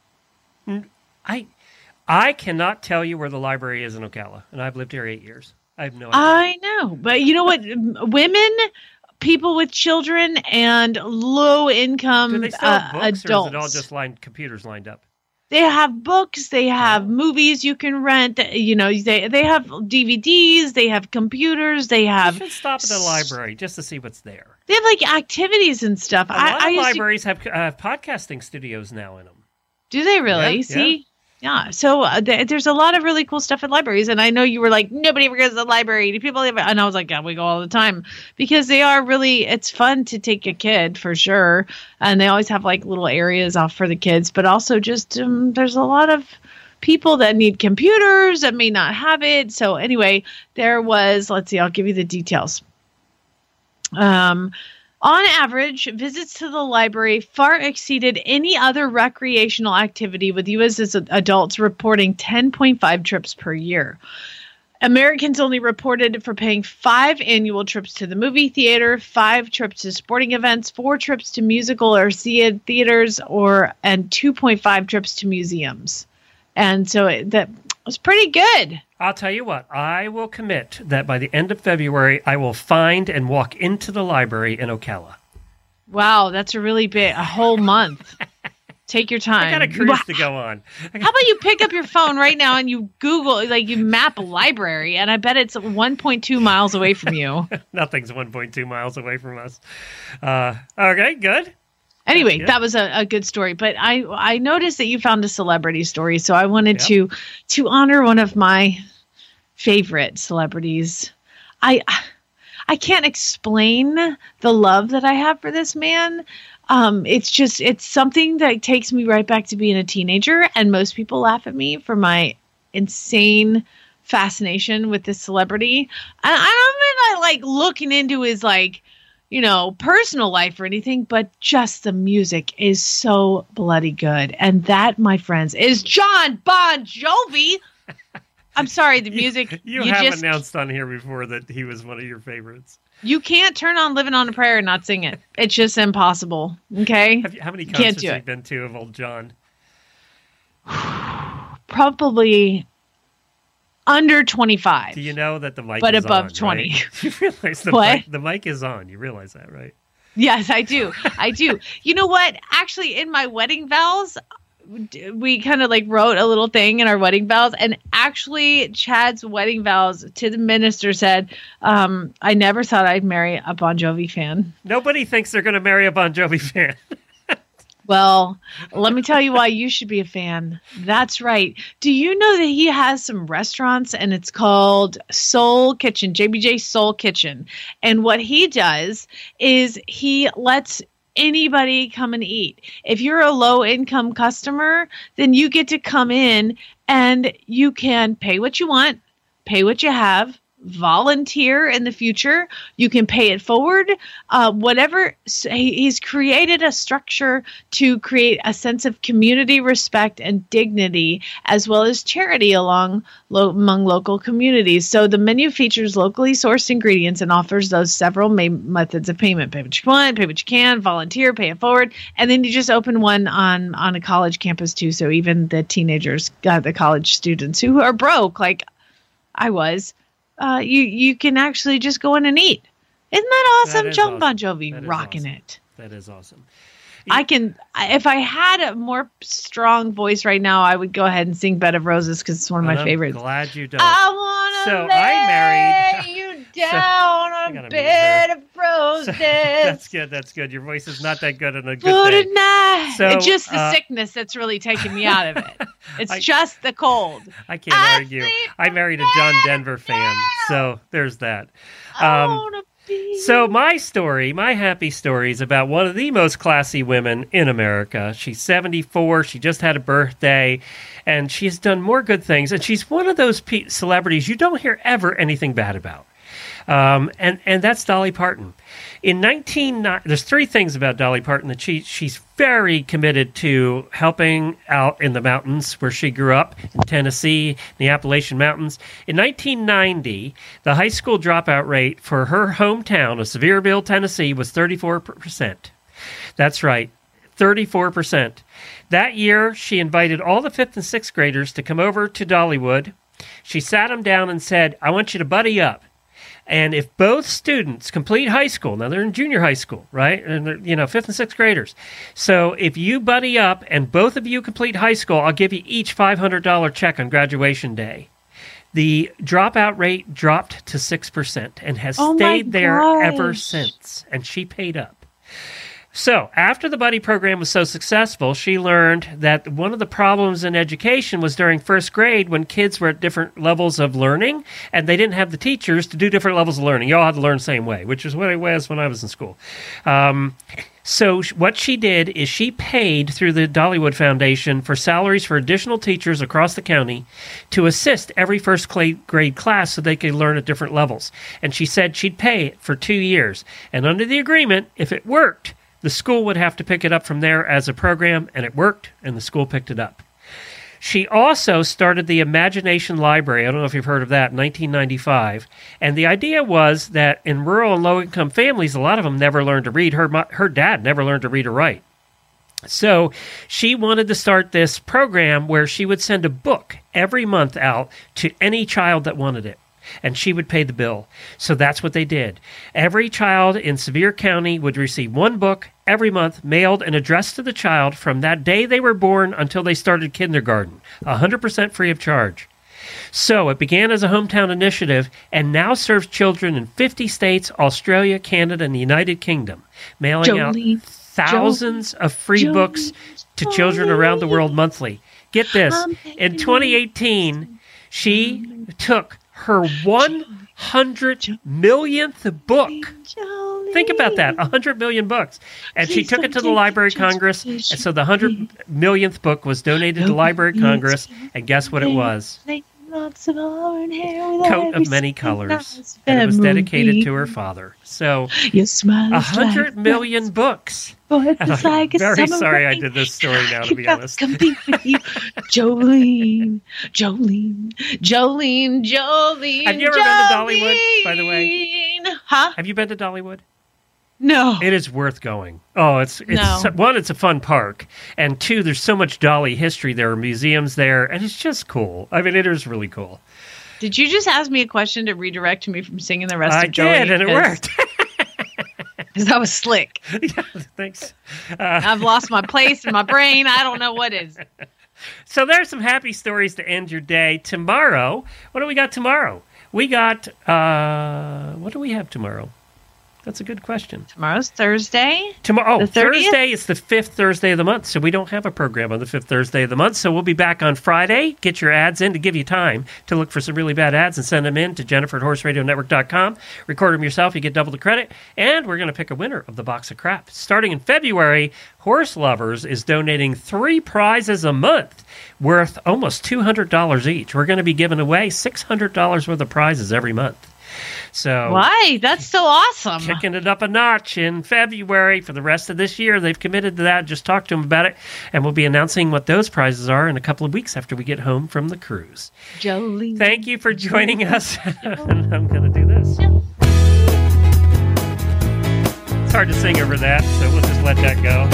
I I cannot tell you where the library is in Ocala, and I've lived here eight years. I have no idea. I know, but you know what? Women, people with children, and low income Do they still have uh, books, adults. or is it all just lined, computers lined up? They have books, they have movies you can rent, you know, they they have D V Ds, they have computers, they have... You should stop at the library just to see what's there. They have, like, activities and stuff. A I, lot I of used libraries to... have uh, podcasting studios now in them. Do they really? Yeah, See? yeah. Yeah, so uh, th- there's a lot of really cool stuff at libraries, and I know you were like, nobody ever goes to the library. Do people ever? And I was like, yeah, we go all the time because they are really. It's fun to take a kid for sure, and they always have like little areas off for the kids, but also just um, there's a lot of people that need computers that may not have it. So anyway, there was. Let's see, I'll give you the details. Um. On average, visits to the library far exceeded any other recreational activity, with U S adults reporting ten point five trips per year. Americans only reported for paying five annual trips to the movie theater, five trips to sporting events, four trips to musical or theaters, or and two point five trips to museums. And so it, that was pretty good. I'll tell you what, I will commit that by the end of February, I will find and walk into the library in Ocala. Wow, that's a really big, a whole month. Take your time. I got a cruise to go on. How about you pick up your phone right now and you Google, like you map a library, and I bet it's one point two miles away from you. Nothing's one point two miles away from us. Uh, okay, good. Anyway, Yeah. that was a, a good story. But I I noticed that you found a celebrity story, so I wanted Yep. to to honor one of my favorite celebrities. I I can't explain the love that I have for this man. Um, it's just it's something that takes me right back to being a teenager, and most people laugh at me for my insane fascination with this celebrity. And I'm not like looking into his like, you know, personal life or anything, but just the music is so bloody good. And that, my friends, is John Bon Jovi. I'm sorry, the music. You, you have just announced on here before that he was one of your favorites. you can't turn on "Living on a Prayer" and not sing it. It's just impossible. Okay, Have you, how many Can't concerts do have you it. been to of old John? probably under twenty-five. Do you know that the mic But is above on, twenty. right? You realize the What? mic, the mic is on. You realize that, right? Yes, I do. I do. You know what? Actually, in my wedding vows, d- we kind of like wrote a little thing in our wedding vows, and actually Chad's wedding vows to the minister said, um, I never thought I'd marry a Bon Jovi fan. Nobody thinks they're going to marry a Bon Jovi fan. Well, let me tell you why you should be a fan. That's right. Do you know that he has some restaurants, and it's called Soul Kitchen, J B J Soul Kitchen. And what he does is he lets anybody come and eat. If you're a low income customer, then you get to come in and you can pay what you want, pay what you have, volunteer in the future. You can pay it forward. Uh, whatever. So he- he's created a structure to create a sense of community respect and dignity, as well as charity along lo- among local communities. So the menu features locally sourced ingredients and offers those several ma- methods of payment. Pay what you want, pay what you can, volunteer, pay it forward. And then you just open one on, on a college campus too. So even the teenagers, uh, the college students who are broke, like I was, Uh, you you can actually just go in and eat. Isn't that awesome? That is John awesome. Bon Jovi That is rocking awesome. it. That is awesome. I can, I- if I had a more strong voice right now, I would go ahead and sing "Bed of Roses" because it's one of my And I'm favorites. glad you don't. I wanna So lay I married- you So- down I on gotta a mute bed her. of roses. So- that's good. That's good. Your voice is not that good on a good For day. tonight. So, It's just the uh, sickness that's really taking me out of it. It's I- just the cold. I can't I argue. sleep I married a John Denver fan, so there's that. I Um, wanna So my story, my happy story is about one of the most classy women in America. She's seventy-four. She just had a birthday, and she's done more good things. And she's one of those pe- celebrities you don't hear ever anything bad about. Um, and, and that's Dolly Parton. In nineteen, there's three things about Dolly Parton that she she's very committed to helping out in the mountains where she grew up in Tennessee, the Appalachian Mountains. In nineteen ninety, the high school dropout rate for her hometown of Sevierville, Tennessee, was thirty-four percent. That's right, thirty-four percent. That year, she invited all the fifth and sixth graders to come over to Dollywood. She sat them down and said, "I want you to buddy up. And if both students complete high school," now they're in junior high school, right? And they're, you know, fifth and sixth graders. So if you buddy up and both of you complete high school, I'll give you each five hundred dollars check on graduation day. The dropout rate dropped to six percent and has Oh my stayed there ever gosh. since. And she paid up. So, after the buddy program was so successful, she learned that one of the problems in education was during first grade when kids were at different levels of learning, and they didn't have the teachers to do different levels of learning. You all had to learn the same way, which is what it was when I was in school. Um, so, sh- what she did is she paid through the Dollywood Foundation for salaries for additional teachers across the county to assist every first cla- grade class so they could learn at different levels. And she said she'd pay it for two years. And under the agreement, if it worked, the school would have to pick it up from there as a program, and it worked, and the school picked it up. She also started the Imagination Library. I don't know if you've heard of that, in nineteen ninety-five. And the idea was that in rural and low-income families, a lot of them never learned to read. Her, mo- her dad never learned to read or write. So she wanted to start this program where she would send a book every month out to any child that wanted it, and she would pay the bill. So that's what they did. Every child in Sevier County would receive one book every month, mailed and addressed to the child from that day they were born until they started kindergarten, one hundred percent free of charge. So it began as a hometown initiative and now serves children in fifty states, Australia, Canada, and the United Kingdom, mailing Jolene, out thousands of free Jolene, books to children around the world monthly. Get this, in twenty eighteen, she took her one hundred millionth book. Think about that, one hundred million books. And she took it to the Library of Congress, and so the one hundred millionth book was donated to the Library of Congress, and guess what it was? Lots of auburn hair with Coat of many colors. And it was dedicated to her father. So, Your smile a is hundred like million books. Boy, And it's I'm like a very summer sorry I rain. did this story now, to be Can't honest. compete with you. Jolene, Jolene, Jolene, Jolene. Have you ever been to Dollywood, by the way? Jolene. Huh? Have you been to Dollywood? No. It is worth going. Oh, it's it's No. one, it's a fun park, and two, there's so much Dolly history. There are museums there, and it's just cool. I mean, it is really cool. Did you just ask me a question to redirect me from singing the rest I of Jolene? did, and it worked. Because that was slick. Yeah, thanks. Uh, I've lost my place in my brain. I don't know what is. so there's some happy stories to end your day. Tomorrow, what do we got tomorrow? We got uh, what do we have tomorrow? That's a good question. Tomorrow's Thursday. Tomorrow, oh, The thirtieth? Thursday is the fifth Thursday of the month, so we don't have a program on the fifth Thursday of the month. So we'll be back on Friday. Get your ads in to give you time to look for some really bad ads and send them in to Jennifer at horse radio network dot com. Record them yourself. You get double the credit. And we're going to pick a winner of the box of crap. Starting in February, Horse Lovers is donating three prizes a month worth almost two hundred dollars each. We're going to be giving away six hundred dollars worth of prizes every month. So Why? That's so awesome. kicking it up a notch in February for the rest of this year. They've committed to that. Just talk to them about it. And we'll be announcing what those prizes are in a couple of weeks after we get home from the cruise. Jolene. Thank you for joining us. And I'm going to do this. It's hard to sing over that, so we'll just let that go.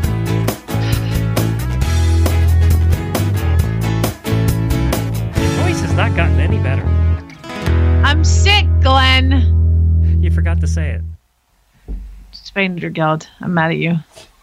Your voice has not gotten any better. I'm sick, Glenn. You forgot to say it. Spaniard Geld. I'm mad at you.